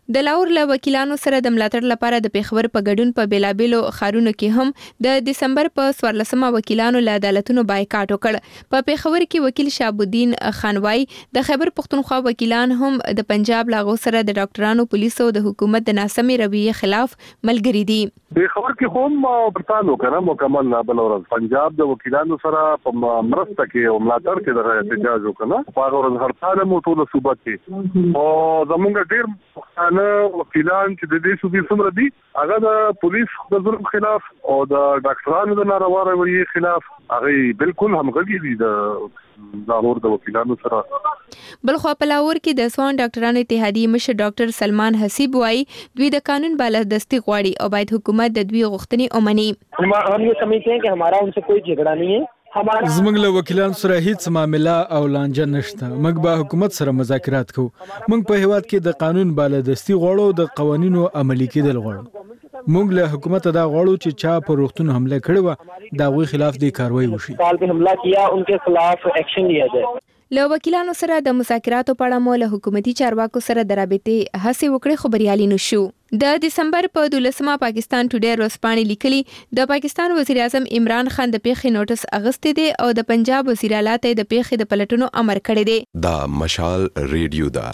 [SPEAKER 2] د لاهور له وکیلانو سره د ملاتړ لپاره د پیښور په ګډون په بیلابېلو ښارونو کې هم د دسمبر په څوارلسمه وکیلانو له عدالتونو بایکاټ وکړ. په پیښور کې وکیل شهاب الدین خانوای د خیبر پښتونخوا وکیلان هم د پنجاب لاغو سره د ډاکټرانو پولیسو د حکومت د ناسمې رویې خلاف ملګری دي.
[SPEAKER 20] پیښور کې هم پرتانو کنه مکمل نه بلور پنجاب د وکیلانو سره په مرسته کې او ملاتړ کې د احتجاج وکړه. په ورځ هرڅاله مو ټول صوبه کې او زمونږ ډیر پښتانه وکیلان چې د دې صوبې څومره دي هغه د پولیس د ظلم خلاف او د ډاکټرانو د ناروا رویې خلاف هغه بالکل همغږي دي د لاهور د وکیلانو سره.
[SPEAKER 2] بلخو په لاهور کې د سوان ډاکټرانو اتحادیې مشر ډاکټر سلمان حسیب وایي دوی د قانون بالادستی غواړي او باید حکومت د دوی غوښتنې ومني.
[SPEAKER 21] हम ये समझते हैं कि हमारा उनसे कोई झगड़ा नहीं है.
[SPEAKER 1] زموږ له وکیلانو سره هیڅ معامله او لانجه نشته. موږ به حکومت سره مذاکرات کوو. موږ په هیواد کې د قانون بالادستی غواړو، د قوانینو عملي کېدل غواړو. موږ له حکومت دا غواړو چې چا پر روغتون حمله کړې و دا غوي خلاف د کاروایی وشي.
[SPEAKER 21] سال په حمله کیا انکے خلاف ایکشن لیا جائے.
[SPEAKER 2] له وکیلانو سره د مذاکراتو په اړه مو له حکومتي چارواکو سره د رابطې هڅې وکړې خو بریالي نشو. د دسمبر په دولسمه پاکستان ټوډے ورځپاڼې لیکلي د پاکستان وزیر اعظم عمران خان د پیښې نوټس اغستې دي او د پنجاب وزیر اعلی ته د پیښې د پلټنو امر کړی دی.
[SPEAKER 13] دا مشال ریډیو دا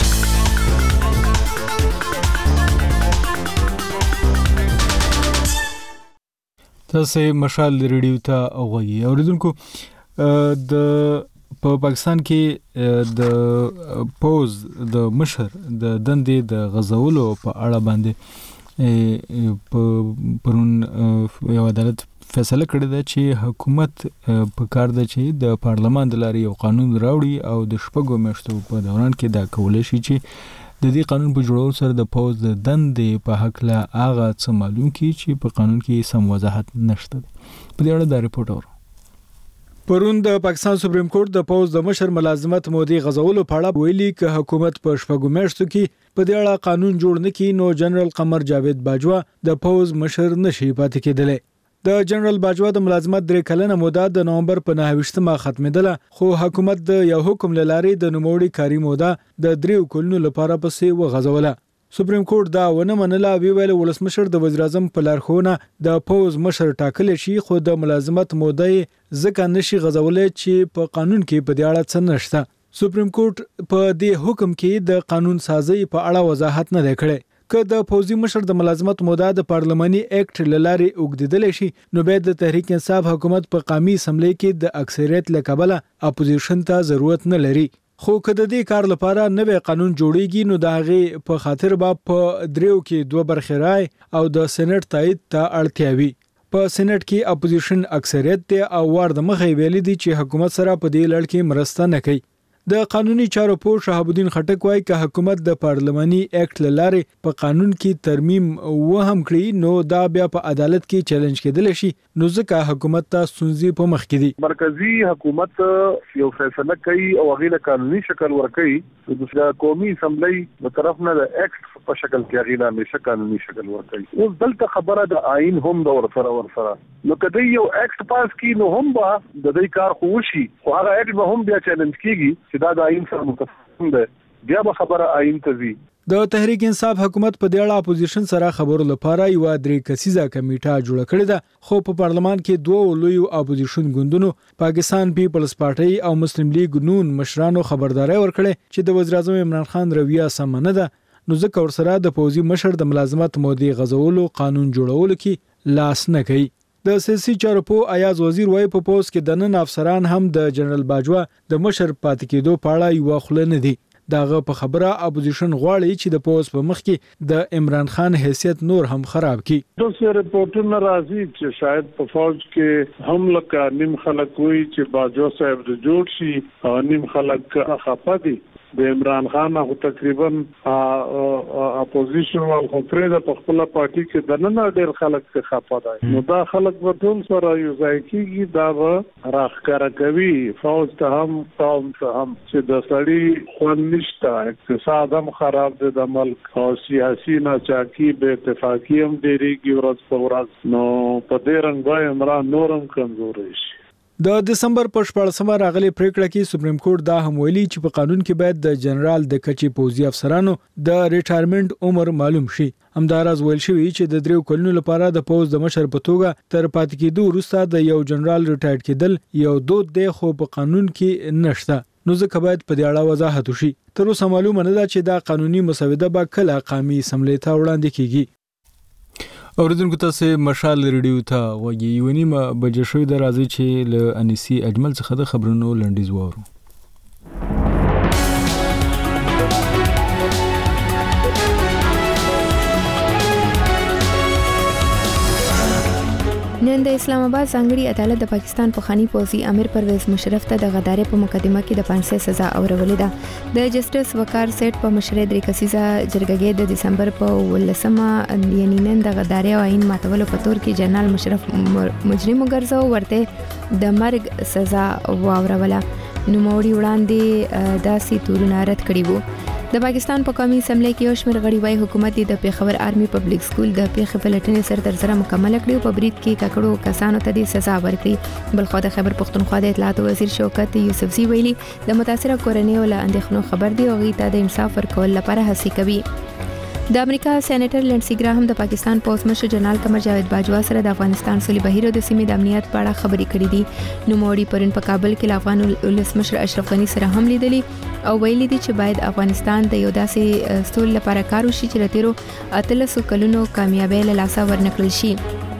[SPEAKER 1] تاسو مشال ریډیو ته اوغوي اوریدونکو د په پاکستان کې د پوز د مشر د دندې د غزولو په اړه باندې په پرون یو عدالت فیصله کړې ده چې حکومت په کار ده چې د پارلمان د لارې یو قانون راوړي او د شپږو میاشتو په دوران کې دا کولای شي چې د دې قانون په جوړولو سره د پوز د دندې په حق له هغه څه معلوم کړي چې په قانون کې سم وضاحت نشته. په دې اړه دا ریپورت اورو. پرون د پاکستان سپریم کورټ د پوز د مشر ملازمت مودي غزولو په اړه ویلي ک حکومت په شپږو میاشتو کې په دې اړه قانون جوړ نه کړي نو جنرال قمر جاوید باجوا د پوز مشر نشي پاتې کېدلی. د جنرال باجوا د ملازمت درې کلنه موده د نومبر په نهه ختمېدله خو حکومت د یو حکم لاري د نوموړي کاری موده د دریو کلونو لپاره پسې وغځوله. سپریم کورټ دا ونه منله. وی ویل ولسمشر د وزیر اعظم په لارښوونه د پوز مشر ټاکل شي خو د ملازمت موده ځکه نشي غځولای چې په قانون کې په دې اړه څه نشته. سپریم کورټ په دې حکم کې د قانون سازي په اړه وضاحت نه کړي. که د پوزي مشر د ملازمت موده د پارلماني اکټ لاري وګدیدل شي نو باید د تحریک انصاف حکومت په قومي اسمبلی کې د اکثریت لکبله اپوزیشن ته ضرورت نه لري. خو کله د دې کار لپاره نوې قانون جوړیږي نو دا غي په خاطر با په دریو کې دوه برخې راي او د سېنات تایید ته اړتیا وي. په سېنات کې اپوزیشن اکثریت ته او ور د مخې ویلي دي چې حکومت سره په دې لړ کې مرسته نه کوي. د قانوني چارو پوه شهاب الدین خټک وايي چې حکومت د پارلماني اکټ لاره په قانون کې ترمیم و هم کړی نو دا بیا په عدالت کې چیلنج کېدل شي نو ځکه حکومت ته ستونزې په مخ کې دي.
[SPEAKER 20] مرکزی حکومت یو فیصله کوي او هغه قانوني شکل ورکړي د قومي اسمبلی په طرف نه د اکټ په شکل کې هغه نه قانوني شکل ورکړي. اوس دلته خبره د آئین هم د ورسره ورسره نو کله یو اکټ پاس کی نو هم به د دې کار خو شي خو هغه اکټ به هم بیا چیلنج کیږي چې دا د آئین سره متفق ده بیا به خبره آئین ته ځي.
[SPEAKER 1] د تحریک انصاف حکومت په دې اړه اپوزیشن سره خبرو لپاره یو درې کسیزه کمیټه جوړه کړې ده خو په پارلمان کې دوه لوی اپوزیشن ګوندونو پاکستان پیپلز پارټي او مسلم لیگ نون مشرانو خبرداري ورکړې چې د وزیر اعظم عمران خان رویه سم نه ده نو ځکه ورسره د پوزي مشر د ملازمت مودي غزولو قانون جوړولو کې لاس نه کوي. د سیاسي چارو په ایاز وزیر وای په پوز کې د نن افسران هم د جنرال باجوا د مشر پاتې کېدو په اړه یو خله نه دي. داغه په خبره اپوزیشن غواړي چې د پوز په مخ کې د عمران خان حیثیت نور هم خراب کړي.
[SPEAKER 22] دوسه رپورټونه راځي چې شاید په فوج کې هم لکه نیم خلک وي چې باجوا صاحب د جوړ شي او نیم خلک خپه دي. د عمران خان هغه تقریبا اپوزیشن او خپره د خپل پارټي کې د نن ډېر خلک څخه خپه دي نو دا خلک په ټول سره یو ځای کېږي دا به راخکاره کوي فوج ته هم قوم ته هم چې د سړي خوند نشته اقتصاد هم خراب دی د ملک او سیاسي ناچاکي به اتفاقی هم ډېرېږي ورځ په ورځ نو په دې رنګ به عمران نورم کمزوري شي.
[SPEAKER 1] د دسمبر په شپږمه راغلي پریکړه کې سپریم کورټ دا هم ویلي چې په قانون کې باید د جنرال د کچې پوځي افسرانو د ریټایرمنټ عمر معلوم شي. همداراز ویل شوی چې د دریو کلونو لپاره د پوز د مشر په توګه تر پاتې کېدو وروسته د یو جنرال ریټایر کېدل یو دود دی خو په قانون کې نشته. نو ځکه باید په دې اړه وضاحت وشي. تر اوسه معلومه نه ده چې دا قانوني مسوده به کله قومي اسمبلی ته وړاندې کیږي. اوریدونکو تاسو مشال ریډیو ته وګورئ. یو نیمه بجې شوې د راځي چې له انیسی اجمل څخه د خبرونو لنډیز وورو.
[SPEAKER 2] نن د اسلام آباد ځانګړي عدالت د پاکستان پخوانی پوځي امیر پرویز مشرف ته د غدارۍ په مقدمه کې د پانسۍ سزا اورولې ده. د جسټس وقار سیټ په مشرۍ درې کسیزه جرګه د دسمبر په ولسمه یعنی نن د غدارۍ او عین ماتولو په تور کې جنرال مشرف مجرم وګرځاو ورته د مرګ سزا واوروله. نوموړي وړاندې داسې تورونه رد کړي وو. د پاکستان په قومي اسمبلی کې یو شمېر غړي حکومت د پیښور آرمي پبلک سکول د پیښې پلټنې سر تر سره مکمل کړي او په بریټ کې ککړو کسانو ته د سزا ورکړي. بل خو د خیبر پختونخوا د اطلاعات وزیر شوکت یوسفزي ویلي د متاثره کورنیو له اندېښنو خبر دی او غي ته د انصاف ورکول لپاره هڅې کوي. د امریکا سېنیټر لینډسي ګراهم د پاکستان پوز مشر جنرال قمر جاوید باجوا سره د افغانستان سولې بهیر او د سیمې د امنیت په اړه خبرې کړې دي. نوموړي پرون په کابل کې افغان ولسمشر اشرف غني سره هم لیدلي او ویلي دي چې باید افغانستان د یو داسې سول لپاره کار وشي چې راتیرو اتلسو کلونو کامیابی له لاسه ورنکړل شي.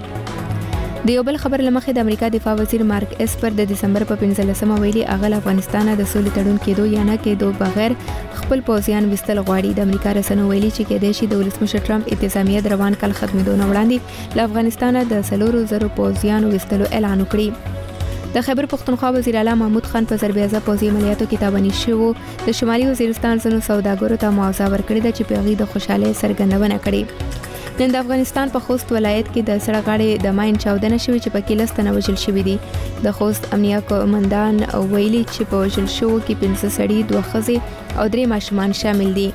[SPEAKER 2] د یو بل خبر لمخې د امریکا دفاع وزیر مارک اسپر د دسمبر په پنځلسمه ویلي اغل افغانستان د سولې تړون کېدو یا نه کېدو بغیر خپل پوځیان وستل غواړي. د امریکا رسنیو ویلي چې کېدای شي د ولسمشر ټرمپ انتظامیه د روان کال ختمېدو نه وړاندې له افغانستان د سلورو زرو پوځیانو وستلو اعلان وکړي. د خیبر پختونخوا وزیر اعلی محمود خان په ضربیازه پوځي عملیاتو کې تاواني شوو د شمالي وزیرستان ځینو سوداګرو ته معاوضه ورکړې ده چې په هغې د خوشحالۍ څرګندونه کړې. نن د افغانستان په خوست ولایت کې د سړک غاړې د ماین چاودنه شوې چې پکې لس تنه وژل شوي دي. د خوست امنیه قومندان ویلي چې په وژل شوو کې پنځه سړي دوه ښځې او درې ماشومان شامل دي.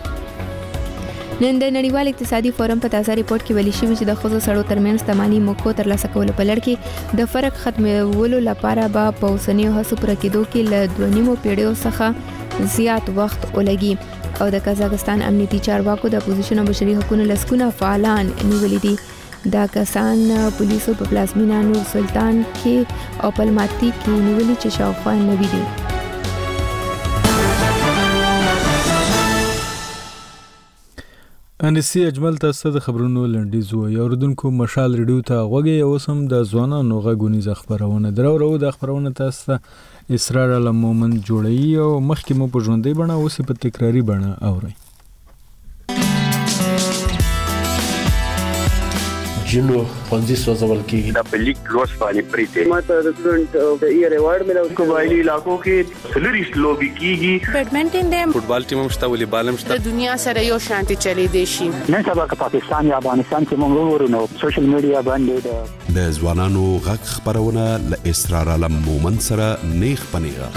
[SPEAKER 2] نن د نړیوال اقتصادي فورم په تازه ریپورت کې ویلي شوی چې د ښځو سړو ترمنځ د مالي موقعو ترلاسه کولو په لړ کې د فرق ختمولو لپاره به په اوسنیو هڅو پوره کېدو کې له دوه نیمو پیړیو څخه زیات وخت ولګي. او د قزاقستان امنیتي چارواکو د اپوزیشن او بشري حقوقو لسکونه فعالان نیولي دي. دا کسان پولیسو په پلازمینه نور سلطان کې او پلماتی کې نیولي چې شاوخوا نوي دي.
[SPEAKER 1] انیسی اجمل تاسو د خبرونو لنډیز وو. یو ردونکو مشال ریډیو ته غوږی اوسم د ځوانانو غږونیز خبرونه درو ورو د خبرونه تاسو اسرار علمومن جوړي او مخکې مو په ژوندۍ بڼه اوس په تکراری بڼه اوري.
[SPEAKER 5] جنو پنځه سوځول کېږي
[SPEAKER 9] د پلیک لوس باندې پریته
[SPEAKER 21] ماته د سټډنټ د ایئر ایوارډ ملو
[SPEAKER 5] قبایلی علاقو کې سلریس لوبي کېږي.
[SPEAKER 6] بیډمنټن د
[SPEAKER 23] فوټبال ټیم هم شته ولې بالم شته.
[SPEAKER 6] د دنیا سره یو شانتي چلی دی شي.
[SPEAKER 24] نن سبا که پاکستان یا افغانستان کې موږ ورونو سوشل میډیا باندې
[SPEAKER 13] د ځوانانو غږ خبرونه ل اسرار علم مومن سره نیخ پنیغه.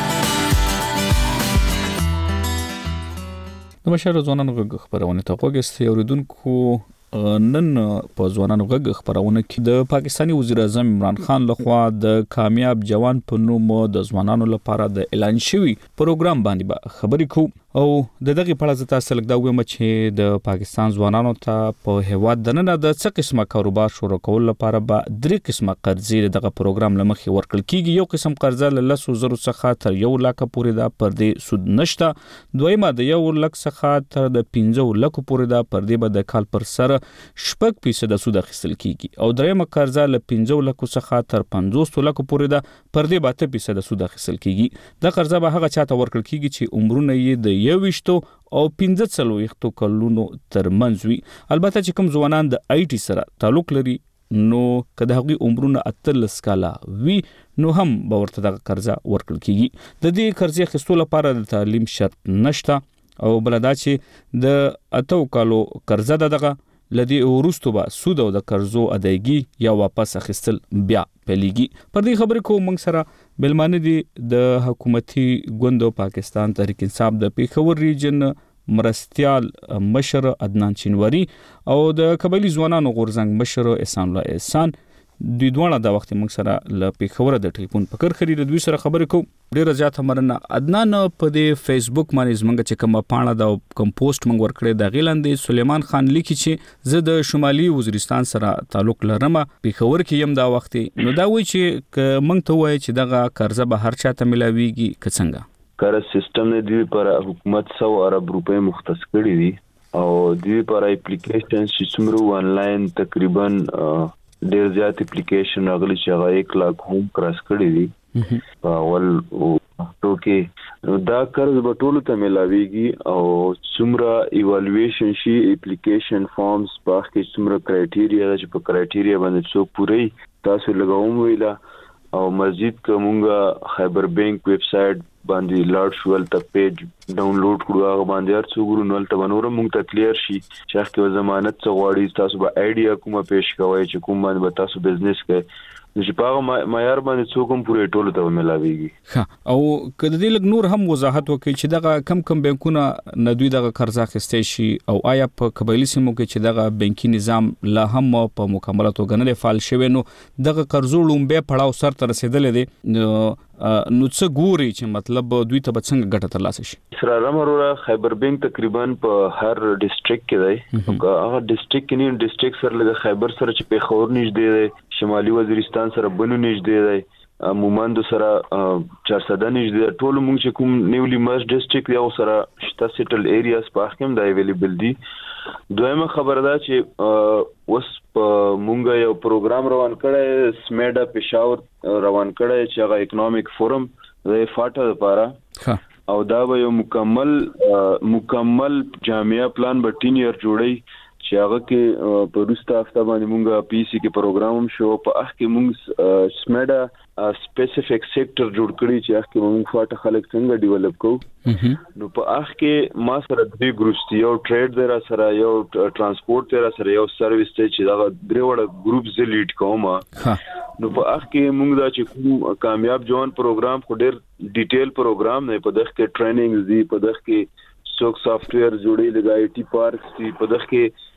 [SPEAKER 25] د بشر ځوانانو غږ خبرونه ته وګورئ. اوریدونکو نن په ځوانانو غږ خبرونه کې د پاکستاني وزیر اعظم عمران خان لخوا د کامیاب جوان په نوم د ځوانانو لپاره د اعلان شوی پروګرام باندې به خبرې کوو او د دغه په اړه زه تاسو لږ دا وایم چې د پاکستان ځوانانو ته په هیواد دننه د څه قسمه کاروبار شروع کول لپاره به درې قسمه قرضې دغه پروګرام لمخې ورکړل کیږي. یو قسم قرضه له لس زرو څخه تر یو لک پورې ده، پر دې سود نشته. دویمه د یو لک څخه تر د پنځه لک پورې ده، پر دې به د کال پر سر شپږ فیصد سود اخیستل کیږي. او دریمه قرضه له پنځه لک څخه تر پنځوس لک پورې ده، پر دې به اته فیصد سود اخیستل کیږي. دا قرضه به هغه چاته ورکړل کیږي چې عمرونه یې د یو ویشتو او پنځه څلوېښتو کلونو ترمنځ وي. البته چې کوم ځوانان د آی ټي سره تعلق لري نو که د هغوی عمرونه اتلس کاله وي نو هم به ورته دغه قرضه ورکړل کیږي. د دې قرضې اخیستو لپاره د تعلیم شرط نشته او بل دا چې د اتو کالو قرضه ده دغه لدی وروسته به سود او د قرضو ادایګي یا واپس اخیستل بیا پیلېږي. پر دې خبرې کوم موږ سره بلمانه دي د حکومتي ګوند پاکستان تحریک انصاف د پیښور ریجن مرستیال مشر عدنان چینواری او د قبایلی ځوانانو غورځنګ مشر احسان الله احسان دوی دوه د وخت موږ سره ل پیښور د ټلیفون پکر خري د دوی سره خبرې کوو ډیره زیات مرنه عدنان په دې فیسبوک باندې زمونږ چې کومه پاڼه د کوم پوسټ موږ ورکړې د غیلاندې سلیمان خان لیکي چې زه د شمالي وزیرستان سره تعلق لرم پیښور کې يم دا وخت نو دا وایي چې موږ ته وایي چې دغه قرضه به هر چاته ملاويږي که څنګه
[SPEAKER 3] کار سیستم نه دی پر حکومت سو ارب روپے مختص کړی دي او دی پر اپلیکیشن چې څومره آنلاین تقریبا ډیر زیات اپلیکیشن راغلي چې هغه یک لاک هم کراس کړی دي په ول تو کې دا قرض به ټول ته ملاويږي او څومره ایوالویشن شي اپلیکیشن فارمز په کې څومره کرایټیریا چې په کرایټیریا باندې څوک پوری تاسو لګوم ویلا او مسجد کومه خیبر بانک ویب سټ باندې لاړ شو ول ته پیج ډاونلوډ کړو هغه باندې هر څو ګورو نو ته ونور موږ ته کلیر شي چې هغه ضمانت څو غواړي تاسو به ایډیا کومه پېښ کوي چې کوم باندې تاسو بزنس کوي چې په معیار باندې څوک هم پوره ټولو ته ملاويږي
[SPEAKER 25] ها او کله دې لګ نور هم وضاحت وکړي چې دغه کم کم بانکونه نه دوی دغه قرض اخیستي شي او آیا په قبایلی سیمو کې چې دغه بانکي نظام لا هم په مکمله توګه نه فعال شوی نو دغه قرضو لومبه پړاو سر ته رسیدل دي نو څه ګوري چې مطلب دوی ته څنګه ګټه ترلاسه شي
[SPEAKER 3] سره مروره خیبر بانک تقریبا په هر ډیسټریکټ کې دی هغه ډیسټریکټ کې نه ډیسټریکټ سره لږه خیبر سره چې په خور نږدې دی شمالي وزیرستان سره بنو نږدې دی مومند سره چارسده نږدې ټول موږ چې کوم نیولی مرز ډیسټریکټ یو سره شته سیټل ایریاز په حکم د اویلیبل دي دویمه خبره ده چې اوس مونږ یو پروګرام روان کړی سمیډا پېښور روان کړی چې هغه اکونومیک فورم د فاټا لپاره او دا به یو مکمل مکمل جامعه پلان به ټین ایئر جوړی چې هغه کې په روستا هفته باندې مونږه پی سی کې پروګرام هم شو په اخ کې مونږ سمیډا سپیسیفیک سېکټر جوړ کړی چې اخ کې مونږ فاټا خلک څنګه ډیولپ کوو نو په اخ کې ما سره د ګروپ یو ټریډ در سره یو ترانسپورت در سره یو سرویس ته چې دا درې وړ ګروپ ز لیډ کوم نو په اخ کې مونږ دا چې کوم کامیاب جوان پروګرام خو ډېر ډیټیل پروګرام نه په دغه کې ټریننګز دي په دغه کې څوک سافټویر جوړي لګا آی ټي پارکس دي په دغه کې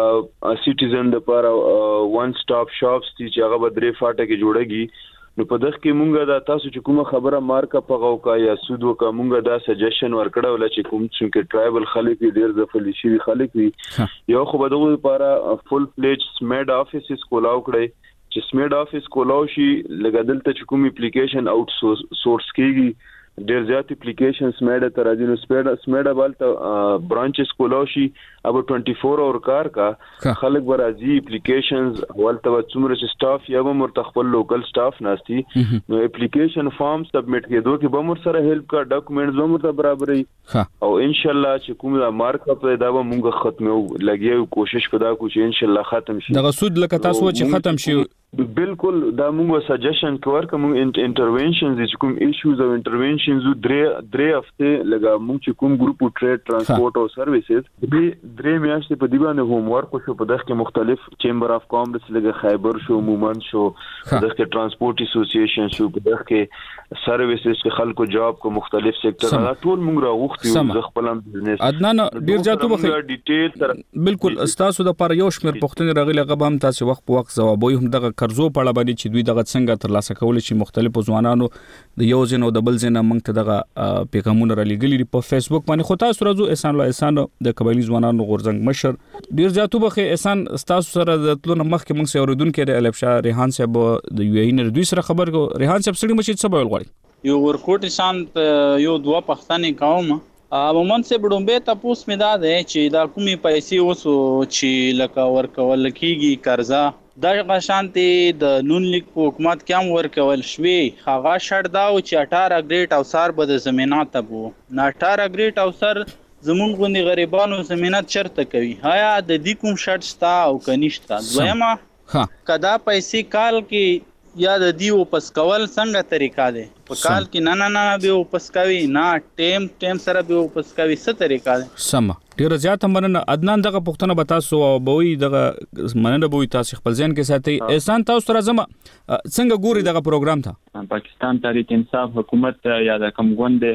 [SPEAKER 3] ا سټیزن د لپاره وان سټاپ شاپس دي چې هغه بدري فاټه کې جوړيږي نو په دغه کې مونږه دا تاسو چې کومه خبره مارکا پغاو کا یا سود وکا مونږه دا سجیشن ورکړه ولا چې کوم چې ټرایبل خلک ډیر ځفلی شي خلک وي یو خو به دغه لپاره فل پلیج سمیډ افیسز کولاو کړی چې سمیډ افیس کولاو شي لګدل ته چې کوم اپلیکیشن اوټ سورس کیږي ډیر زیات اپلیکیشن سمیډ ته راځي نو سمیډ سمیډ بالته برانچز کولاو شي اب چوبیس اور کار کا خلک برازي اپلیکیشنز ولته څومره چې سټاف یا به مرته خپل لوکل سټاف ناشتي نو اپلیکیشن فارم سبمټ کېدو کې به مر سره هیلپ کا ډاکومېنټز به مرته برابرې او ان شاء الله چې کوم د مارک اپ دا به مونږ ختمو لګیو کوشش وکړو چې ان شاء الله ختم شي
[SPEAKER 25] دغه سود لکه تاسو چې ختم شي
[SPEAKER 3] بالکل دا موږ سجیشن کوور کوم انټرونشنز چې کوم ایشوز او انټرونشنز درې درې هفته لګا موږ چې کوم ګروپ ټریډ ترانسپورت او سرویسز درې درې میاشتې په دی باندې هوم ورک شو په دغه کې مختلف چیمبر اف کامرس لګا خیبر شو مومن شو په دغه کې ترانسپورت اسوسییشن شو په دغه کې سرویسز کې خلکو جاب کو مختلف سېکټر دا ټول موږ راغوښتي زه خپل بزنس
[SPEAKER 25] عدنان ډیر جاتو بخي ډیټیل بالکل استاسو د پر یو شمیر پښتني راغلي غبام تاسو وخت په وخت جوابوي هم دغه قرضو په اړه باندې چې دوی دغه څنګه ترلاسه کول شي مختلفو ځوانانو د یو ځین او د بل ځین موږ ته دغه پیغامونه را لګلي په فیسبوک باندې خو تاسو راځو احسان الله احسان د قبایلی ځوانانو غورځنګ مشر ډیر زیاتو بخي احسان تاسو سره د تلونه مخکې موږ سره اوریدونکو د الفشا ریحان صاحب د یو ای نه دوی سره خبر کو ریحان صاحب سړي مشي څه ویل غواړي
[SPEAKER 4] یو ورکوټ شانت یو دوه پښتني قوم عموماً سے بډومبه تاسو مې دا ده چې دا کومي پیسې وسو چې لکه ورکول کیږي قرضا دا غشانتي د نون لیک حکومت کم ورکول شوي هغه شړ دا او چې اټاره ګریټ او سار به د زمينات ابو نه اټاره ګریټ او سر زمون غوندي غریبانو زمينات چرته کوي هيا د دې کوم شړ ستا او کنيشتا دویمه ها کدا پیسې کال کې یا د دیو پس کول څنګه طریقہ ده په کال کې نه نه نه به پس کوي نه ټیم ټیم سره به پس کوي څه طریقہ ده
[SPEAKER 25] سم ډیر زیات مننه عدنان دغه پښتنه بتا سو او بوي دغه مننه بوي تاسو خپل ځین کې ساتي احسان تاسو سره زما څنګه ګوري دغه پروګرام ته
[SPEAKER 9] پاکستان تحریک انصاف حکومت یا د کم غوند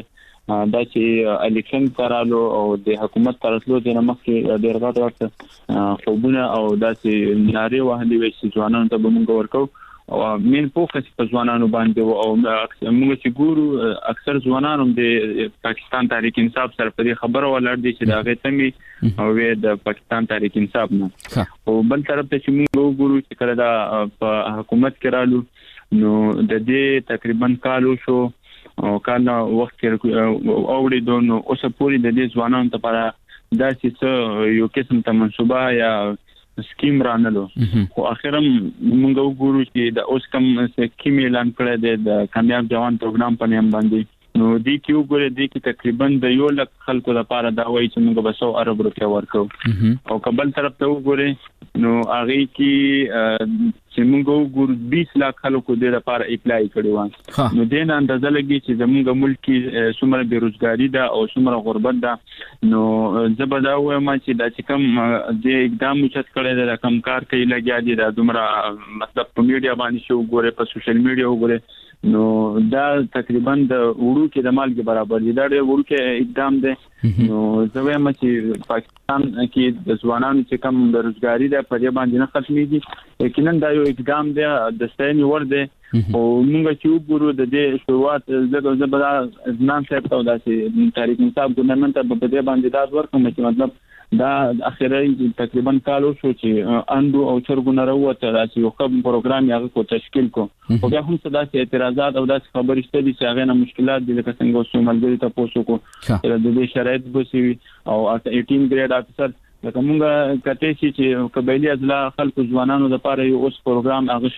[SPEAKER 9] دا چې الیکشن ترالو او د حکومت ترلو د مخکې ډېر غټ وخت خوبونه او دا چې ناري وهلي وي چې ځوانانو ته به موږ ورکو او مين فوکس په ځوانانو باندې او موږ چې ګورو اکثر ځوانانو د پاکستان تحریک انصاف سره په خبره ولاړ دي چې دا غتمي او د پاکستان تحریک انصاف نه او بل طرف ته چې موږ ګورو چې کله دا په حکومت کې رالو نو د دې تقریبا کالو شو او کله وخت اوړي دونو اوس پوری د دې ځوانانو لپاره دا چې یو قسم ته منصوبه یا سکیم رانلو خو اخرم موږ وګورو چې د اوس کم سکیم اعلان کړی دی د کامیاب جوان پروګرام په نوم باندې نو دې کې وګورئ دې کې تقریبا د یو لک خلکو لپاره دا وایي چې موږ به سو ارب روپیا ورکو او قبل طرف ته وګورئ نو هغه کې چې موږ وګورو بیس لک خلکو د لپاره اپلای کړي و نو دین اندازه لګي چې زموږ ملک کې څومره بیروزګاری ده او څومره غربت ده نو زبدا وایم چې دا چې کوم د اقدام چت کړي د کم کار کوي لګیا دي د دومره مطلب په میډیا باندې شو وګورئ په سوشل میډیا وګورئ نو دا تقریبا د وړو کې د مالګي برابر دي دا ډېر وړو کې اقدام دی نو زه وایم چې پاکستان کې د ځوانانو چې کم بیروزګاری ده په دې باندې نه ختميږي یقینا دا یو اقدام دی د ستاینې ور دی او موږ چې وګورو د دې شروعات زګو زبدا ځنان صاحب ته داسې تاریخ انصاف ګورنمنت په دې باندې دا ورکوم چې مطلب دا اخیری تقریبا کالو شو چې اندو او چرګونه راوته چې یو کوم پروګرام یې کو تشکیل کو او بیا هم صدا چې اعتراضات او داس خبرې شته دي چې هغه نه مشکلات دي لکه څنګه سومالګری ته پوسو کو د دې شرایط بوسي او اټین ګریډ افسر لکه موږ کته چې قبایلی ازلا خلکو ځوانانو لپاره یو اوس پروګرام هغه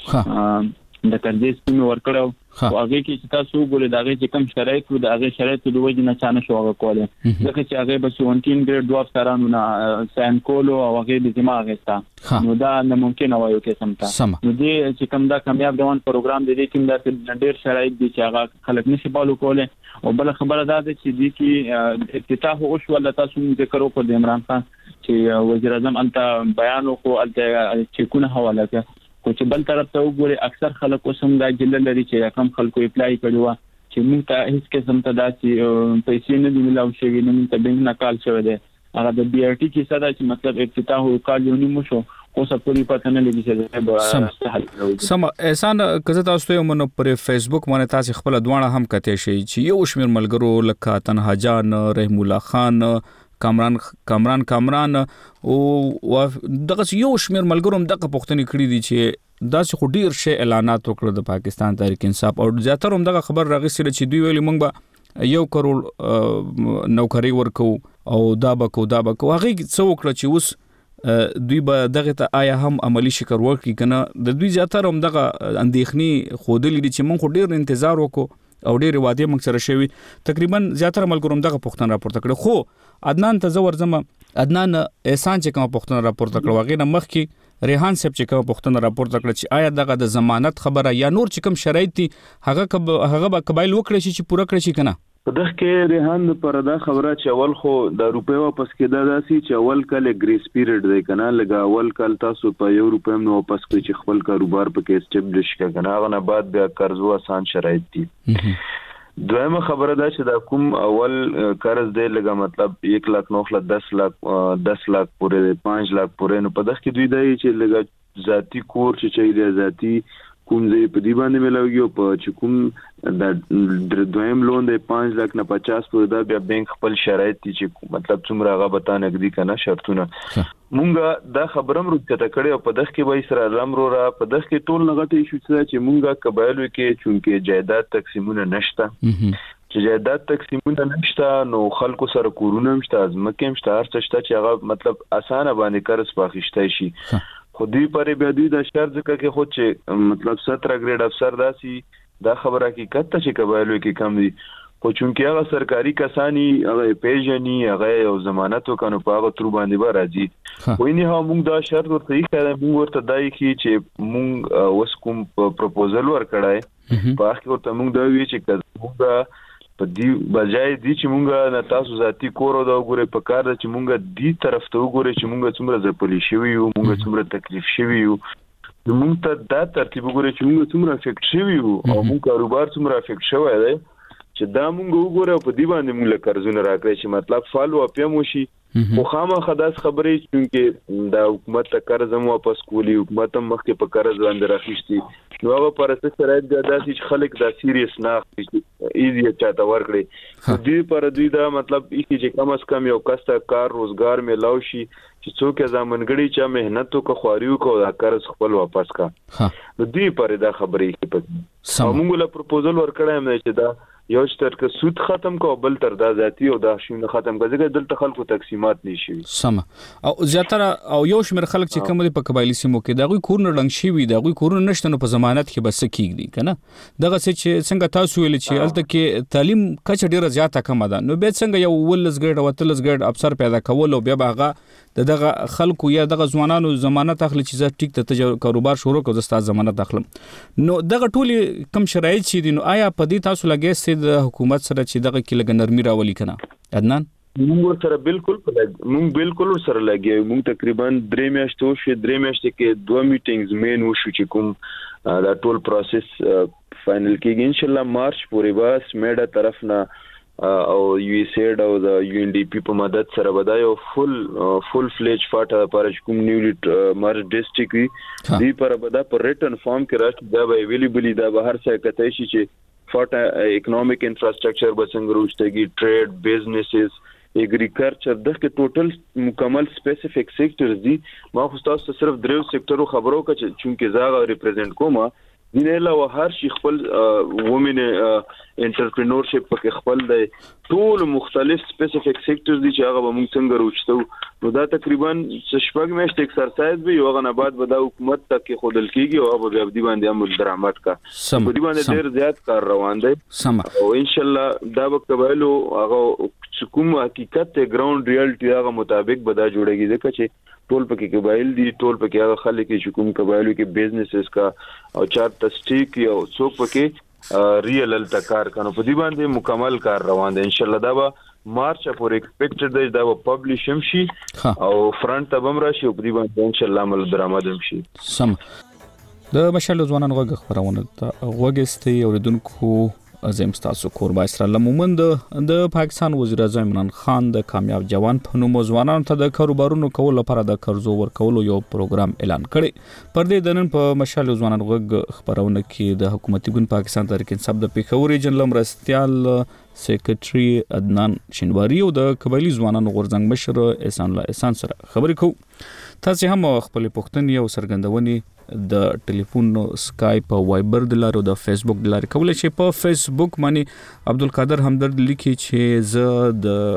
[SPEAKER 9] شو د تدریس په ورکړو او هغه کې چې تاسو وګورئ دا هغه چې کوم شرایط وو دا هغه شرایط د وجه نه چانه شو هغه کوله ځکه چې هغه به سیونټین ګریډ دوه افسرانو نه ساين کولو او هغه د دماغ غستا نو دا نه ممکن وایو کې سمتا نو دې چې کوم دا کامیاب روان پروګرام دی کوم دا ډېر شرایط دي چې هغه خلک نشي بالو کوله او بل خبره دا ده چې دې کې افتتاح او شو الله تاسو ذکر وکړ د عمران خان چې وزیر اعظم انت بیان وکړ الته چې کونه حواله کوي خو چې بل طرف ته وګورئ اکثر خلک اوسم دا ګل لري چې کم خلکو اپلای کړي و چې موږ ته هیڅ قسم ته داسې پیسې نه دي ملاو شوی نه موږ ته بینک نه کال شوی دی هغه د بي ار ټي کې صدا چې مطلب افتتاح او کال یو نیمه شو خو څه پوری پته نه لګي چې به
[SPEAKER 25] سم احسان کزه تاسو ته مونږ پر فیسبوک باندې تاسو خپل دوانه هم کته شي چې یو شمیر ملګرو لکه تنها جان رحیم الله خان کامران کامران کامران او دغه یو شمیر ملګروم دغه پښتني کړی دي چې دا څه ډیر شی اعلانات وکړه د پاکستان تحریک انصاف او زیاتره هم دغه خبر راغسته چې دوی ویلي مونږ به یو کروڑ نوکری ورکو او دا بکو دا بکو هغه څه وکړه چې اوس دوی به دغه ته آیا هم عملی شکر ورکړي کنه د دوی زیاتره هم دغه اندېخنی خودلې دي چې مونږ ډیر انتظار وکړو او ډېر وادي موږ سره شوی تقریبا زیاتره ملګروم دغه پښتون راپورته کړ خو عدنان ته زور زما عدنان احسان چې کوم پښتون راپورته کړ واغې نه مخ کې ریحان صاحب چې کوم پښتون راپورته کړ چې آیا دغه د ضمانت خبره یا نور چې کوم شرایط دي هغه هغه به قبایل وکړي چې پوره کړی شي کنه
[SPEAKER 3] په دغه کې ریحان پر دا خبره چې اول خو د روپې واپس کېدا داسي چې اول کله ګریس پیریډ دی کنه لګا اول کال تاسو په یو روپې نو واپس کوي چې خپل کاروبار په کې اسټابلیش کړه کنه هغه نه بعد بیا قرض آسان شرایط دي دویمه خبره دا چې دا کوم اول قرض دی لګا مطلب یک لک نو خلا دس لک دس لک پورې پانچ لک پورې نو په دغه کې دوی دی چې لګا ذاتی کور چې چي ذاتی کوم ځای په دی باندې ملوي او په چې کوم د دویم لون د پانچ لک نه پچاس پورې دا بیا بانک خپل شرایط دي چې مطلب څومره هغه به تا نقدي کنه شرطونه مونږه دا خبرم روکته کړي او په دغه کې به سره رمرو را په دغه کې ټول لغټي شو چې مونږه قبایلو کې چونکه جایداد تقسیمونه نشته چې جایداد تقسیمونه نشته نو خلکو سره کورونه مشته ازمکه مشته هر څه شته چې هغه مطلب اسانه باندې قرض پاخشته شي خو دوی پرې بیا دوی د شرط ځکه کې خود چې مطلب ستره ګریډ افسر داسي دا خبره حقیقت ته چې قبایلو کې کم دي خو چونکی هغه سرکاري کسانی هغه پیژني هغه او ضمانت وکړو په هغه تر باندې به راځي خو نه هم موږ دا شرط ورته یې کړو موږ ورته دای کی چې موږ اوس کوم پروپوزل ورکړای په هغه ورته موږ دا وی چې موږ په دې بجای دي چې مونږه نه تاسو ذاتی کور او دا وګورئ په کار چې مونږه دې طرف ته وګورئ چې مونږه څومره ځپلې شوی یو مونږه څومره تکلیف شوی یو نو مونږ ته دا ترتیب وګورئ چې مونږه څومره افیکټ شوی یو او مونږ کاروبار څومره افیکټ شوی دی چې دا مونږ وګورو په دی باندې مونږ له قرضونه راکړي چې مطلب فالو اپ هم وشي خو خامہ خداس خبرې چې دا حکومت ته قرض هم واپس کولی حکومت هم مخکې په قرض باندې راخیشتي نو هغه پرسته شرایط دا داسې چې خلک دا سیریس نه اخلي ایزی چاته ورکړي دوی پر دوی دا مطلب چې کم از کم یو کس ته کار روزګار ملاو شي چې څوک ځامنګړي چې مهنت وکړي خواریو کو دا قرض خپل واپس کا نو دوی پر دا خبرې کې په موږ له پروپوزل ورکړم چې دا یو تر که سود ختم کو بل تر دا ذاتی او دا شونه ختم کړي دلته خلکو تقسیمات نشي
[SPEAKER 25] سم او زیاتره او یو شمیر خلک چې کوم په قبایلی سیمو کې دا غوي کورن رنګ شي وي دا غوي کورن نشته نو په ضمانت کې بس کیږي کنه دغه چې څنګه تاسو ویل چې الته کې تعلیم کچ ډیره زیاته کم ده نو به څنګه یو ولس ګډ او تلس ګډ افسر پیدا کول او بیا هغه دغه خلکو یا دغه ځوانانو ضمانت اخلي چې زه ټیک ته کاروبار شروع کوم زستا ضمانت اخلم نو دغه ټولي کم شرایط چې دي نو آیا په دې تاسو لګي سي د حکومت سره چې دغه کې لګ نرمي راولي کنه عدنان
[SPEAKER 3] موږ سره بالکل موږ بالکل سره لګي موږ تقریبا درې میاشتې شو درې میاشتې کې دوه میټینګز مین وشو چې کوم دا ټول پروسس فائنل کېږي ان شاء الله مارچ پورې بس میډا طرف نه او یو ایس ایډ او د یو ان ډي پی په مدد سره بدایو فل فل فلیج فاټه لپاره کوم نیولی مارچ ډیسټریکټ دی پر بدا پر ریټن فارم کې راځي دا به اویلیبلی دا به هر څه کته شي چې فاټه اکونومیک انفراستراکچر به څنګه روشتګي ټریډ بزنسز اګریکلچر دغه ټوټل مکمل سپیسیفیک سېکټرز دي ما خو تاسو صرف درو سېکټرو خبرو کا چې زاغه ریپرزینټ کوم دینه له هر شي خپل وومن انټرپرینورشپ په خپل د ټول مختلف سپیسیفیک سېکټرز دي چې هغه به موږ څنګه روچتو نو دا تقریبا شپږ میاشتې ایکسرسایز به یو غنه بعد به د حکومت ته کې خودل کیږي او به بیا دی باندې عمل درآمد کا په دې باندې ډیر زیات کار روان دی او ان شاء الله دا به قبایلو هغه کوم حقیقت ته ګراوند ریالټي هغه مطابق به دا جوړیږي ځکه چې ټول پکې قبایل دي ټول پکې هغه خلک چې کوم قبایلو کې بزنسز کا او چار تسټیک یو څوک پکې ریل ال تکار کنه په دې باندې مکمل کار روان دی ان شاء الله دا به مارچ پورې ایکسپیکټډ دی دا به پبلش هم شي او فرنٹ ته هم راشي په دې باندې ان شاء الله عمل درآمد هم شي
[SPEAKER 25] سم د مشال ځوانان غوږ خبرونه غوږستي اوریدونکو عظیم تاسو قربا اسرائیل مومند د پاکستان وزیر اعظم عمران خان د کامیاب جوان په نوم ځوانانو ته د کاروبارونو کول لپاره د قرضو ورکولو یو پروګرام اعلان کړي پر دې د نن په مشال ځوانان غوږ خبرونه کې د حکومتي ګوند پاکستان تحریک انصاف د پیښور ریجن لمرستيال سیکریټري عدنان شینواری او د قبایلی ځوانانو غورځنګ مشر احسان الله احسان سره خبرې کوو تاسو هم خپل پوښتنې او سرګندونې د ټلیفون سکایپ او وایبر د لارو د فیسبوک د لارو کولای شي په فیسبوک باندې عبدالقادر همدرد لیکي چې زه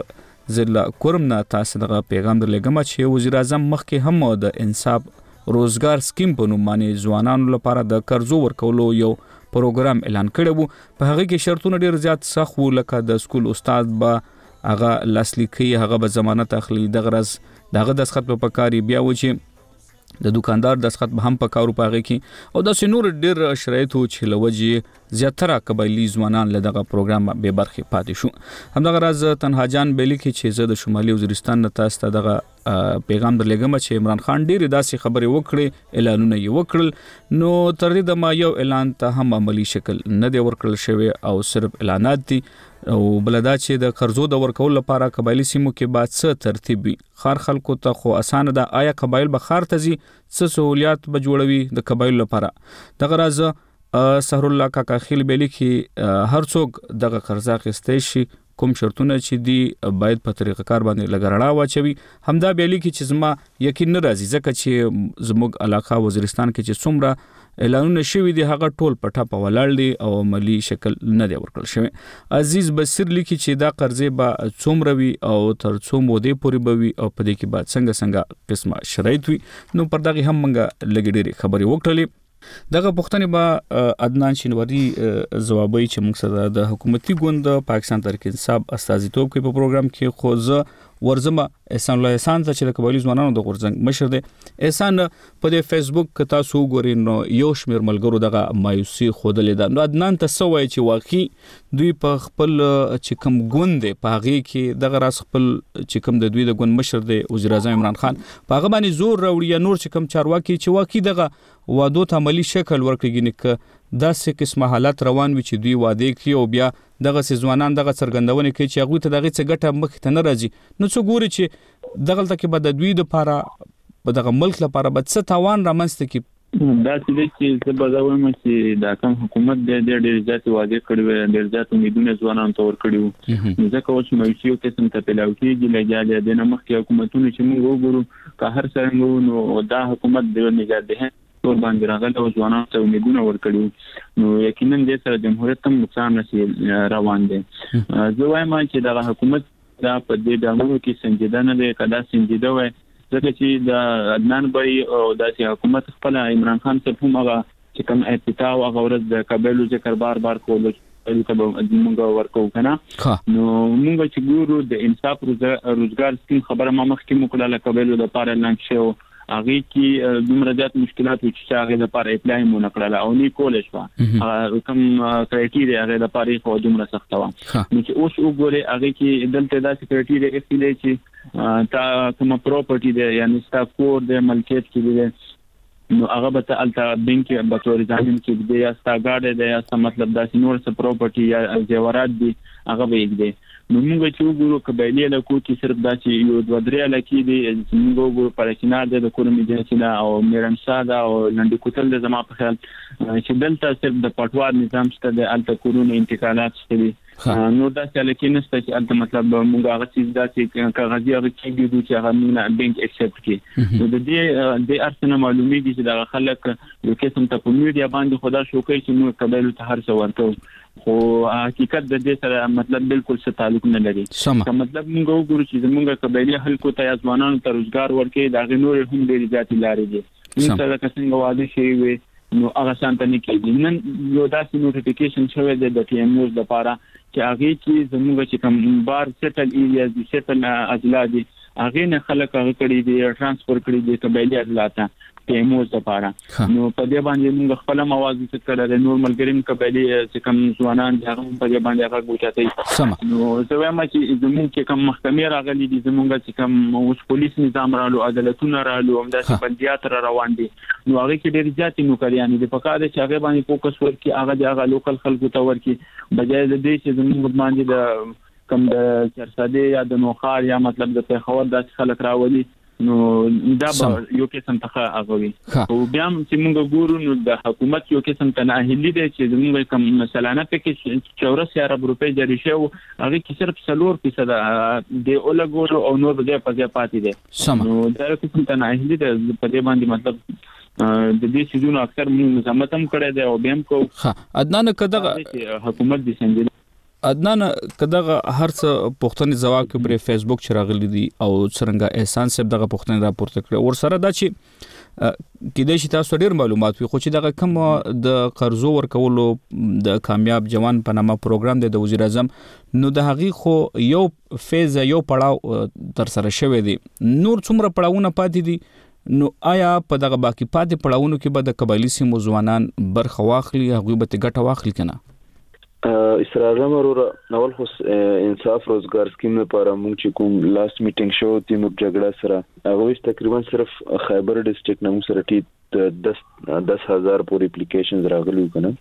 [SPEAKER 25] د ضلع کورم نه تاسو دغه پیغام درلګم چې وزیر اعظم مخکې هم د انصاف روزګار سکیم په نوم باندې ځوانانو لپاره د قرضو ورکولو یو پروګرام اعلان کړی وو په هغه کې شرطونه ډیر زیات سخت وو لکه د سکول استاد به هغه لاسلیکي هغه به ضمانت اخلي د غرض دغه د سخت په پکاري بیا و چې د دکاندار د سخت به هم په کارو پاغي کې او د سينور ډیر شرایط چې لوجي زیاتره قبایلی ځوانان له دغه پروګرام به برخه پاتې شو همدغه راز تنها جان بیلی کې چې زه د شمالي وزیرستان نه تاسو ته دغه پیغام درلګم چې عمران خان ډیر داسې خبرې وکړي اعلانونه یې وکړل نو تر دې د ما یو اعلان ته هم عملی شکل نه دی ورکړل شوی او صرف اعلانات دي او بلدا چې د قرضو د ورکول لپاره قبایلی سیمو کې بعد څه ترتیب وي خار خلکو ته خو اسانه ده آیا قبایل به خار تزي څه سہولیات به جوړوي د قبایل لپاره دغه راز سحر الله کاکا خیل بیلی کې هر څوک دغه قرضه اخیستای شي کوم شرطونه چې دی باید په طریقه کار باندې لګرړا واچوي همدا بیلی کې چې زما یقین نه راځي ځکه چې زموږ علاقه وزیرستان کې چې څومره اعلانونه شوی دی هغه ټول پټه په ولاړ دي او عملی شکل نه دی ورکړل شوی عزیز بصیر لیکي چې دا قرضې به څومره وي او تر څو مودې پورې به وي او په دې کې بعد څنګه څنګه قسمه شرایط وي نو پر دغه هم منګه لګې ډېرې خبرې وکړلې دغه پښتنې به عدنان شینواری جوابوي چې موږ سره د حکومتي ګوند پاکستان تحریک انصاف استازیتوب کوي په پروګرام کې خو زه ورزمه احسان الله احسان چې د قبایلی ځوانانو د غورځنګ مشر دی احسان په د فیسبوک کې تاسو وګورئ نو یو شمیر ملګرو دغه مایوسی خودلې ده نو عدنان تاسو وایي چې واقعي دوی په خپل چې کوم ګوند په هغه کې دغه راس خپل چې کوم د دوی د ګوند مشر دی وزیر اعظم عمران خان په هغه باندې زور راوړي یا نور چې کوم چارواکي چې واقعي دغه وادو ته عملی شکل ورکړي نه داسې قسمه حالت روان وي چې دوی واده کوي او بیا دغه ځوانان دغه څرګندونه کوي چې هغه ته دغه څه ګټه مخ ته نه راځي، نو څو ګوري چې دغه تلته کې به د دوی لپاره په دغه ملک لپاره به څه تاوان رامنځته کی.
[SPEAKER 9] دا چې څه به دا وایم چې دا کوم حکومت د ډېر ځات واده کړی و، ډېر ځات امیدونه ځوانان تور کړیو، نو ځکه اوس مې یو قسم ته پلاو کېږي لګیا دي نه مخکې حکومتونه چې موږ وګورو که هر څنګه نو دا حکومت د نجات ده تور باندې راغلی او ځوانان ته امیدونه ورکړي، نو یقینا د سره جمهوریت هم نقصان نشي روان دي. زه وایم چې دا حکومت دا په دې ډول کې سنجیده نه دی، کدا سنجیده وای ځکه چې د عدنان بری او د حکومت خپل عمران خان صاحب هم هغه چې کوم افتتاح او هغه ورځ د قبایلو ذکر بار بار کولو چې موږ ورکو کنه، نو موږ چې ګورو د انصاف روزګار سکیم خبره ما مخکې مو کړله قبایلو د پاره لانچ شو، هغه کې دومره زیات مشکلات و چې هغه د پاره اپلای مو نکړله او نه کولای شو، هغه کوم کرایټیریا هغه د پاره خو دومره سخت و، نو چې اوس وګوره هغه کې دلته دا کرایټیریا اصلي چې تا کوم پراپرټي دی یعنی ستا کور د ملکیت کې دی، نو هغه به ته الته بانک به تور ځانین کې دی یا ستا ګاډي دی یا څه مطلب دا نور څه پراپرټي یا زیورات دی هغه به یک دی. نو موږ چې وګورو قبایلی علاقو کې صرف دا چې یو دوه درې علاقې دي، موږ وګورو پرچینار د کورمې جنسینا او میرنسا دا او لنډی کوتل د زما په خیال چې دلته صرف د پټوار نظام شته د الته کورونو انتقالات شته دي، نو دا چې علاقې نشته چې الته مطلب موږ هغه چیز دا چې کاغذي هغه کېږي چې هغه موږ بانک اکسپټ کړي، نو د دې د ارسنه معلومیږي چې دا خلک یو قسم ته په میډیا باندې خدا شوکې چې موږ قبایلو ته هر څه ورکو، خو حقیقت د دې سره مطلب بالکل څه تعلق نه لري. که مطلب موږ وګورو چې زموږ قبایلی خلکو ته یا ځوانانو ته روزګار ورکړي دا غنور هم ډېری ذاتي لارې دي، موږ سره څنګه واده شي وي نو هغه شانته نه کېږي. نن یو داسې نوټیفیکیشن شوی دی د ټي ایم اوز لپاره چې هغه کې زموږ چې کوم بار سیټل ایریاز دي سیټل اضلاع دي هغه نه خلک هغه کړي دي ترانسفر کړي دي قبایلی اضلاع ته ټي ایم اوز لپاره، نو په دې باندې موږ خپل موازی څه کړل نور ملګرین قبایلی چې کوم ځوانان هغه په دې باندې هغه ګوتاتي، نو زه وایم چې زموږ کې کوم محکمې راغلي دي زموږ چې کوم اوس پولیس نظام رالو عدالتونه رالو هم داسې بنديات را روان دي، نو هغه کې ډېر ځاتي نو کوي یعنی د پکا د هغه باندې فوکس ورکړي هغه هغه لوکل خلکو ته ورکړي بجای د دې چې زموږ باندې د کوم د چرساده یا د نوخار یا مطلب د پیښور د خلک راولي، نو دا به یو قسم ته اغوي. او بیا چې موږ ګورو نو د حکومت یو قسم ته ناهیلي دی چې موږ کوم مثلا پکې چورس یا ارب روپے جری شو هغه کې صرف څلور فیصد د اولګورو او نور به په ځای پاتې دي، نو دا قسم ته ناهیلي دی په دې باندې مطلب د دې سيزونو اکثر موږ مزامتم کړی دی او بیم کو
[SPEAKER 25] عدنان کداغه
[SPEAKER 9] حکومت دي څنګه
[SPEAKER 25] عدنان کداغه هر څه پښتني ځواب کې پر فیسبوک چراغلي دي او څنګه احسان صاحب دغه پښتني راپورته کړ او سره دا چې کله چې تاسو ډیر معلومات وي خو چې دغه کوم د قرضو ورکولو د کامیاب جوان پنامه پروګرام د وزیر اعظم نو د هغه خو یو فیز یو پړاو تر سره شوی دی، نور څومره پړاوونه پاتې دي، نو آیا په دغه باقی پاتې پړاوونو کې به د قبایلی سیمو ځوانان برخه واخلي هغه به ګټه واخلي کنه؟
[SPEAKER 3] اسرار مرور اول خو انصاف روزګار سکیم لپاره موږ چې کوم لاست میټینګ شو تیمور جګړه سره هغه تقریبا صرف خیبر ډیسټریکټ نوم سره ټی دس هزار پور اپلیکیشنز راغلي کنه،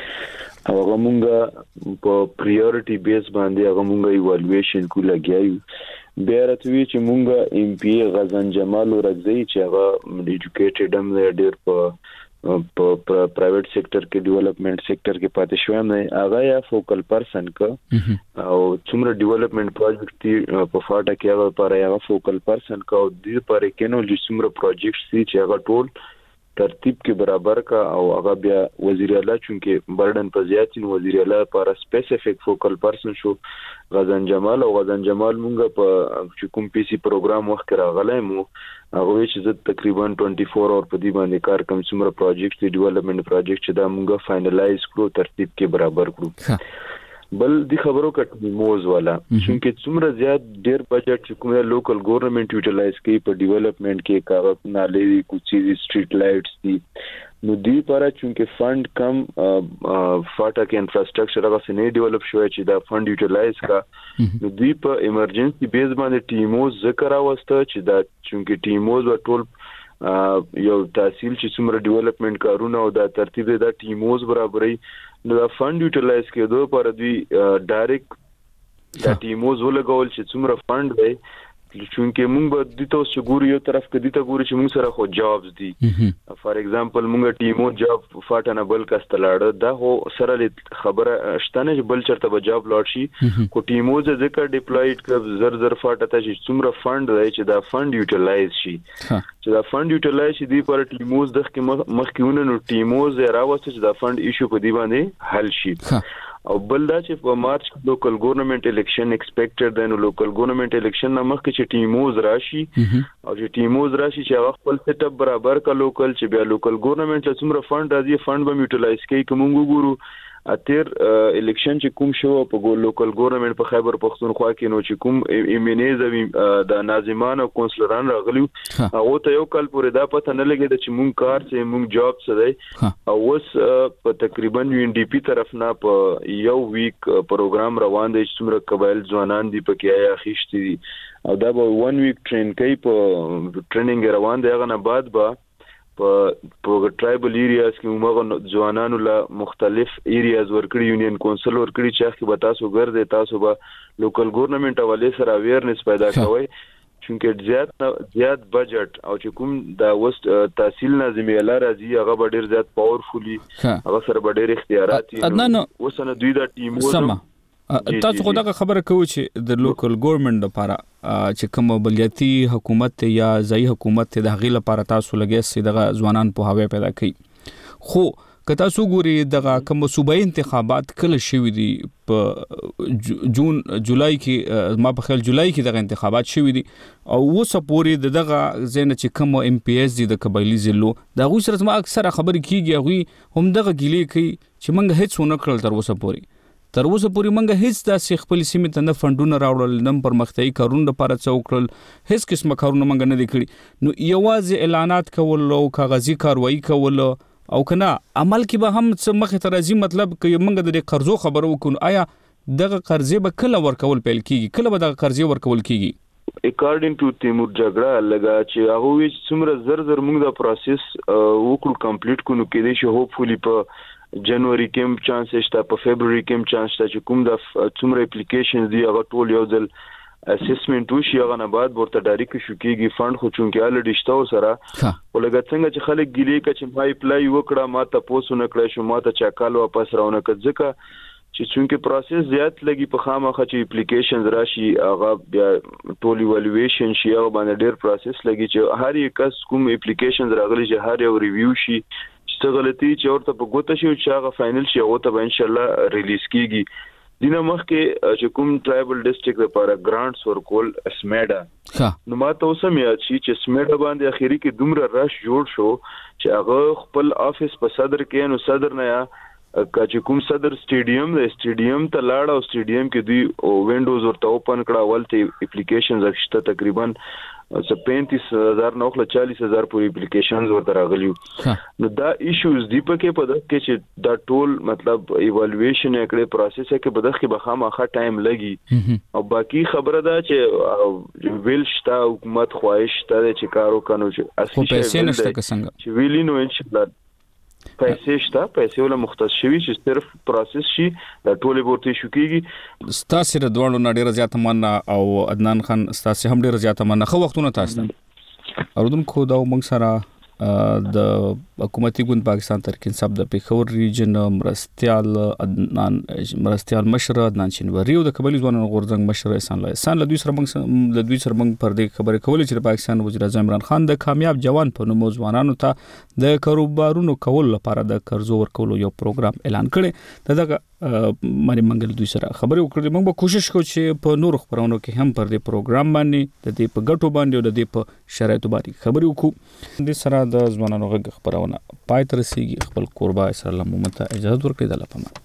[SPEAKER 3] هغه موږ په پریورټي بیس باندې هغه موږ ایوالویشن کو لګیایو، بیا راځي چې موږ ایم پی غزن جمال ورغزي چې هغه ایجوکیټډ هم ډیر په په پرایویټ سېکټر کې ډیولپمنٹ سېکټر کې پاتې شوی نه هغه یا فوکل پرسن کا او څومره ډیولپمنٹ پروجیکټ په فاټا کې هغه لپاره هغه فوکل پرسن کا او د لپاره کې نو څومره پروجیکټ سي چې هغه ټول ترتیب کې برابر کا او هغه بیا وزیر اعلی چونکه برډن په زیات نو وزیر اعلی لپاره سپیسیفیک فوکل پرسن شو غزن جمال او غزن جمال مونږ په کوم پی سی پروګرام وخت راغلی مو هغه چې زه تقریبا چوبیس اور په دې باندې کار کوم څومره پروجیکټ دی ډیولپمنٹ پروجیکټ چې دا مونږ فائنلایز کړو ترتیب کې برابر کړو. بل دی خبرو کټ موز والا چونکه څومره زیات ډیر بجټ چې کومه لوکل ګورنمنت یوټیلایز کوي په ډیولپمنٹ کې کاغذ نالې کوڅې سټریټ لایټس دي نو دی لپاره چونکه فند کم فاټا کې انفراستراکچر هغه سنې ډیولپ شوی چې دا فند یوټیلایز کا نو دی په ایمرجنسي بیس باندې ټیموز ذکر اوسته چې دا چونکه ټیموز ټول یو تحصیل چې څومره ډیولپمنٹ کارونه او د ترتیب د ټیموز برابرې نو دا فند یوټیلایز کېدو پر دوی ډایرکټ د ټیموز ولګول چې څومره فند دی چونکه موږ به د تاسو ګورو یو طرف کې د تا ګورو چې موږ سره خو جابز دي فار ایگزامپل موږ ټیمو جاب فاټنه بل کستلاړه دا هو سره خبره شته نه بل چرته به جاب لاړ شي کو ټیمو ځکه ډیپلویډ ک زر زر فاټه ته چې څومره فند دی چې دا فند یوټیلایز شي چې دا فند یوټیلایز شي دی پر ټیموز د مخکېونه نو ټیموز راوځي چې دا فند ایشو په دی باندې حل شي او بل دا چې په مارچ لوکل ګورنمنت الیکشن ایکسپیکټډ دی نو لوکل ګورنمنت الیکشن نه مخکې چې ټیموز راشي او چې ټیموز راشي چې هغه خپل سیټ اپ برابر کا لوکل چې بیا لوکل ګورنمنت له څومره فند راځي فند به یوټیلایز کوي کوم ګورو اتیر الیکشن چې کوم شو په لوکل ګورنمنت په خیبر پختونخوا کې نو چې کوم ایمینیز د ناظمان او کونسلران راغلیو هغه ته یو کال پورې دا پته نه لګیده چې مونږ کار چې مونږ جاب څه دی او اوس په تقریبا یو ان ډي پی طرف نه په یو ویک پروګرام روان دی چې څومره قبایل ځوانان دي پکې آیا خېشتي دي او دا به ون ویک ټرین کوي په ټریننګ روان دی هغه نه بعد به په په ټرایبل ایریاز کې موږ ځوانانو له مختلف ایریاز ورکړي یونین کونسل ورکړي چې کې به تاسو ګرځي تاسو به لوکل ګورنمنت حواله سره اویرنس پیدا کوي چونکه زیات زیات بجټ او چې کوم دا وست تحصیل نظم اعلی راځي هغه به ډیر زیات پاورفولي هغه سره به ډیر اختیارات وي وسنه دوی دا ټیمونه
[SPEAKER 25] تاسو خو دا خبره کوي چې د لوکل ګورنمنت لپاره چې کوم بلياتي حکومت یا ځای حکومت د هغې لپاره تاسو لګي سي دغه ځوانان په هوا پیدا کوي خو که تاسو ګوري دغه کوم صوبایي انتخابات کله شوي دي په جون جولای کې ما په خیال جولای کې دغه انتخابات شوي دي او اوسه پورې دغه زین چې کوم ایم پی ایس دي د قبایلی ضلعو دا غو سره ما اکثره خبرې کیږي هغه هم دغه ګیلې کوي چې موږ هیڅ ونه کړل تر اوسه پورې تر اوسه پورې موږ هیڅ د خپل سیمې ته نه فندونه راوړل نه پرمختیايي کارونه لپاره څوکړل هیڅ قسمه کارونه موږ نه کړی نو یوازې اعلانات کول او کاغذي کاروایی کول او کنه عمل کې به هم څه مخه ترازی مطلب کې موږ د قرضو خبرو وکړو آیا دغه قرضې به کله ورکول پیل کیږي کله به دغه قرضې ورکول کیږي
[SPEAKER 3] اکارډینګ ټو تیمور جګړه لګا چې هغه وی څومره زر زر موږ دا پروسس وکړو کمپلیټ کونو کې دي چې هوپفولي په جنوري کې هم چانس شته په فبرवरी کې هم چانس شته چې کوم د څومره اپلیکیشنز دی هغه ټول یو ځل اسسمنت وشي هغه نه بعد ورته ډایرکټ شو کېږي فند خو چونکه الډی شته سره ولګا څنګه چې خلک ګیلې کا چې ما اپلای وکړه ما ته پوسو نه کړې شو ما ته چا کال واپس راونه کړ ځکه چې چونکه پروسس زیات لګي په خامخه چې اپلیکیشنز راشي هغه بیا ټول ایوالویشن شي هغه باندې ډیر پروسس لګي چې هر یو کس کوم اپلیکیشنز راغلي چې هر یو ریویو شي چې غلطي چې ورته په ګوته شي چې هغه فائنل شي او ته به ان شاء الله ریلیز کیږي دینه مخکې چې کوم ټرایبل ډیسټریکټ لپاره ګرانټس ورکول اسمیډا نو ما ته اوسم یاد شي چې اسمیډا باندې اخیری کې دومره رش جوړ شو چې هغه خپل افیس په صدر کې نو صدر نه یا چې کوم صدر سټیډیم د سټیډیم ته لاړ او سټیډیم کې دوی وینډوز ورته اوپن کړه ولته اپلیکیشنز اخیسته تقریبا څه پینتیس هزار نه خو چالیس هزار پورې اپلیکیشنز ورته راغلیو نو دا ایشوز دی په کې په دغه کې چې دا ټول مطلب ایوالویشن کړي پروسس کې په دغه کې به خامخا ټایم لګي او باقی خبره ده چې ویل شته حکومت خواهش ته چې کارو کنو چې اصلي
[SPEAKER 25] پیسې نشته څنګه
[SPEAKER 3] چې ویلی نو ان شاء الله پیسې شته پیسې ولا مختص شوی چې صرف پروسس شي دا ټول ورته شو کیږي
[SPEAKER 25] ستاسو د دوړو نړۍ رضایت مننه او عدنان خان ستاسو هم ډیر رضایت مننه خو وختونه تاسو اردوونکو دا موږ سره د حکومتي ګوند پاکستان تحریک انصاف د پیښور ریجن مرستيال عدنان مرستيال مشر عدنان شینواری او د قبایلی ځوانانو غورځنګ مشر احسان الله احسان له دوی سره موږ له دوی سره موږ پر دې خبرې کولې چې پاکستان وزیر اعظم عمران خان د کامیاب جوان په نوم ځوانانو ته د کاروبارونو کول لپاره د قرضو ورکولو یو پروګرام اعلان کړي دغه مری منګل دوی سره خبرې وکړې موږ به کوشش کوو چې په نور خبرونو کې هم پر دې پروګرام باندې د دې په ګټو باندې او د دې په شرایطو باندې خبرې وکړو د سره د ځوانانو غږ خبرونه پای تر رسیدي خپل قربا اسلام محمد ته اجازه ورکړئ د لپاره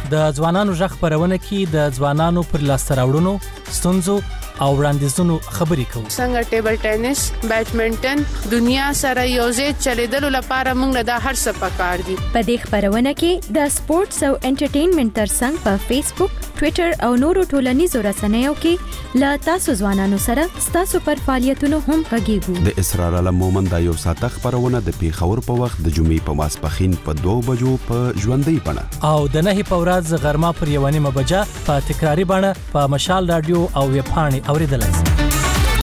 [SPEAKER 7] د ځوانانو ژغ خبرونه کې د ځوانانو پر لاسته راوړنو ستونزو او وړاندیزونو خبرې کوو.
[SPEAKER 6] څنګه ټیبل ټینس، بیډمنټن دنیا سره یوځای چلیدلو لپاره موږ دا هر څه پکار دي.
[SPEAKER 8] په دې خبرونه کې د سپورتس او انټرټینمنټ ترڅنګ په فیسبوک، ټوئیټر او نورو ټولنیزو رسنیو کې لا تاسو ځوانانو سره تاسو پر فعالیتونو هم غږیږو.
[SPEAKER 13] د اسرار عالم مومند دا یو ساعت خبرونه د پیښور په وخت د جمعې په ماسپخین په دوه بجو په ژوندۍ بڼه
[SPEAKER 7] او د نهي په ورځ غرمه پر یو نیمه بجه په تکراری بڼه په مشال رادیو او ویب پاڼې اوریدلای شئ.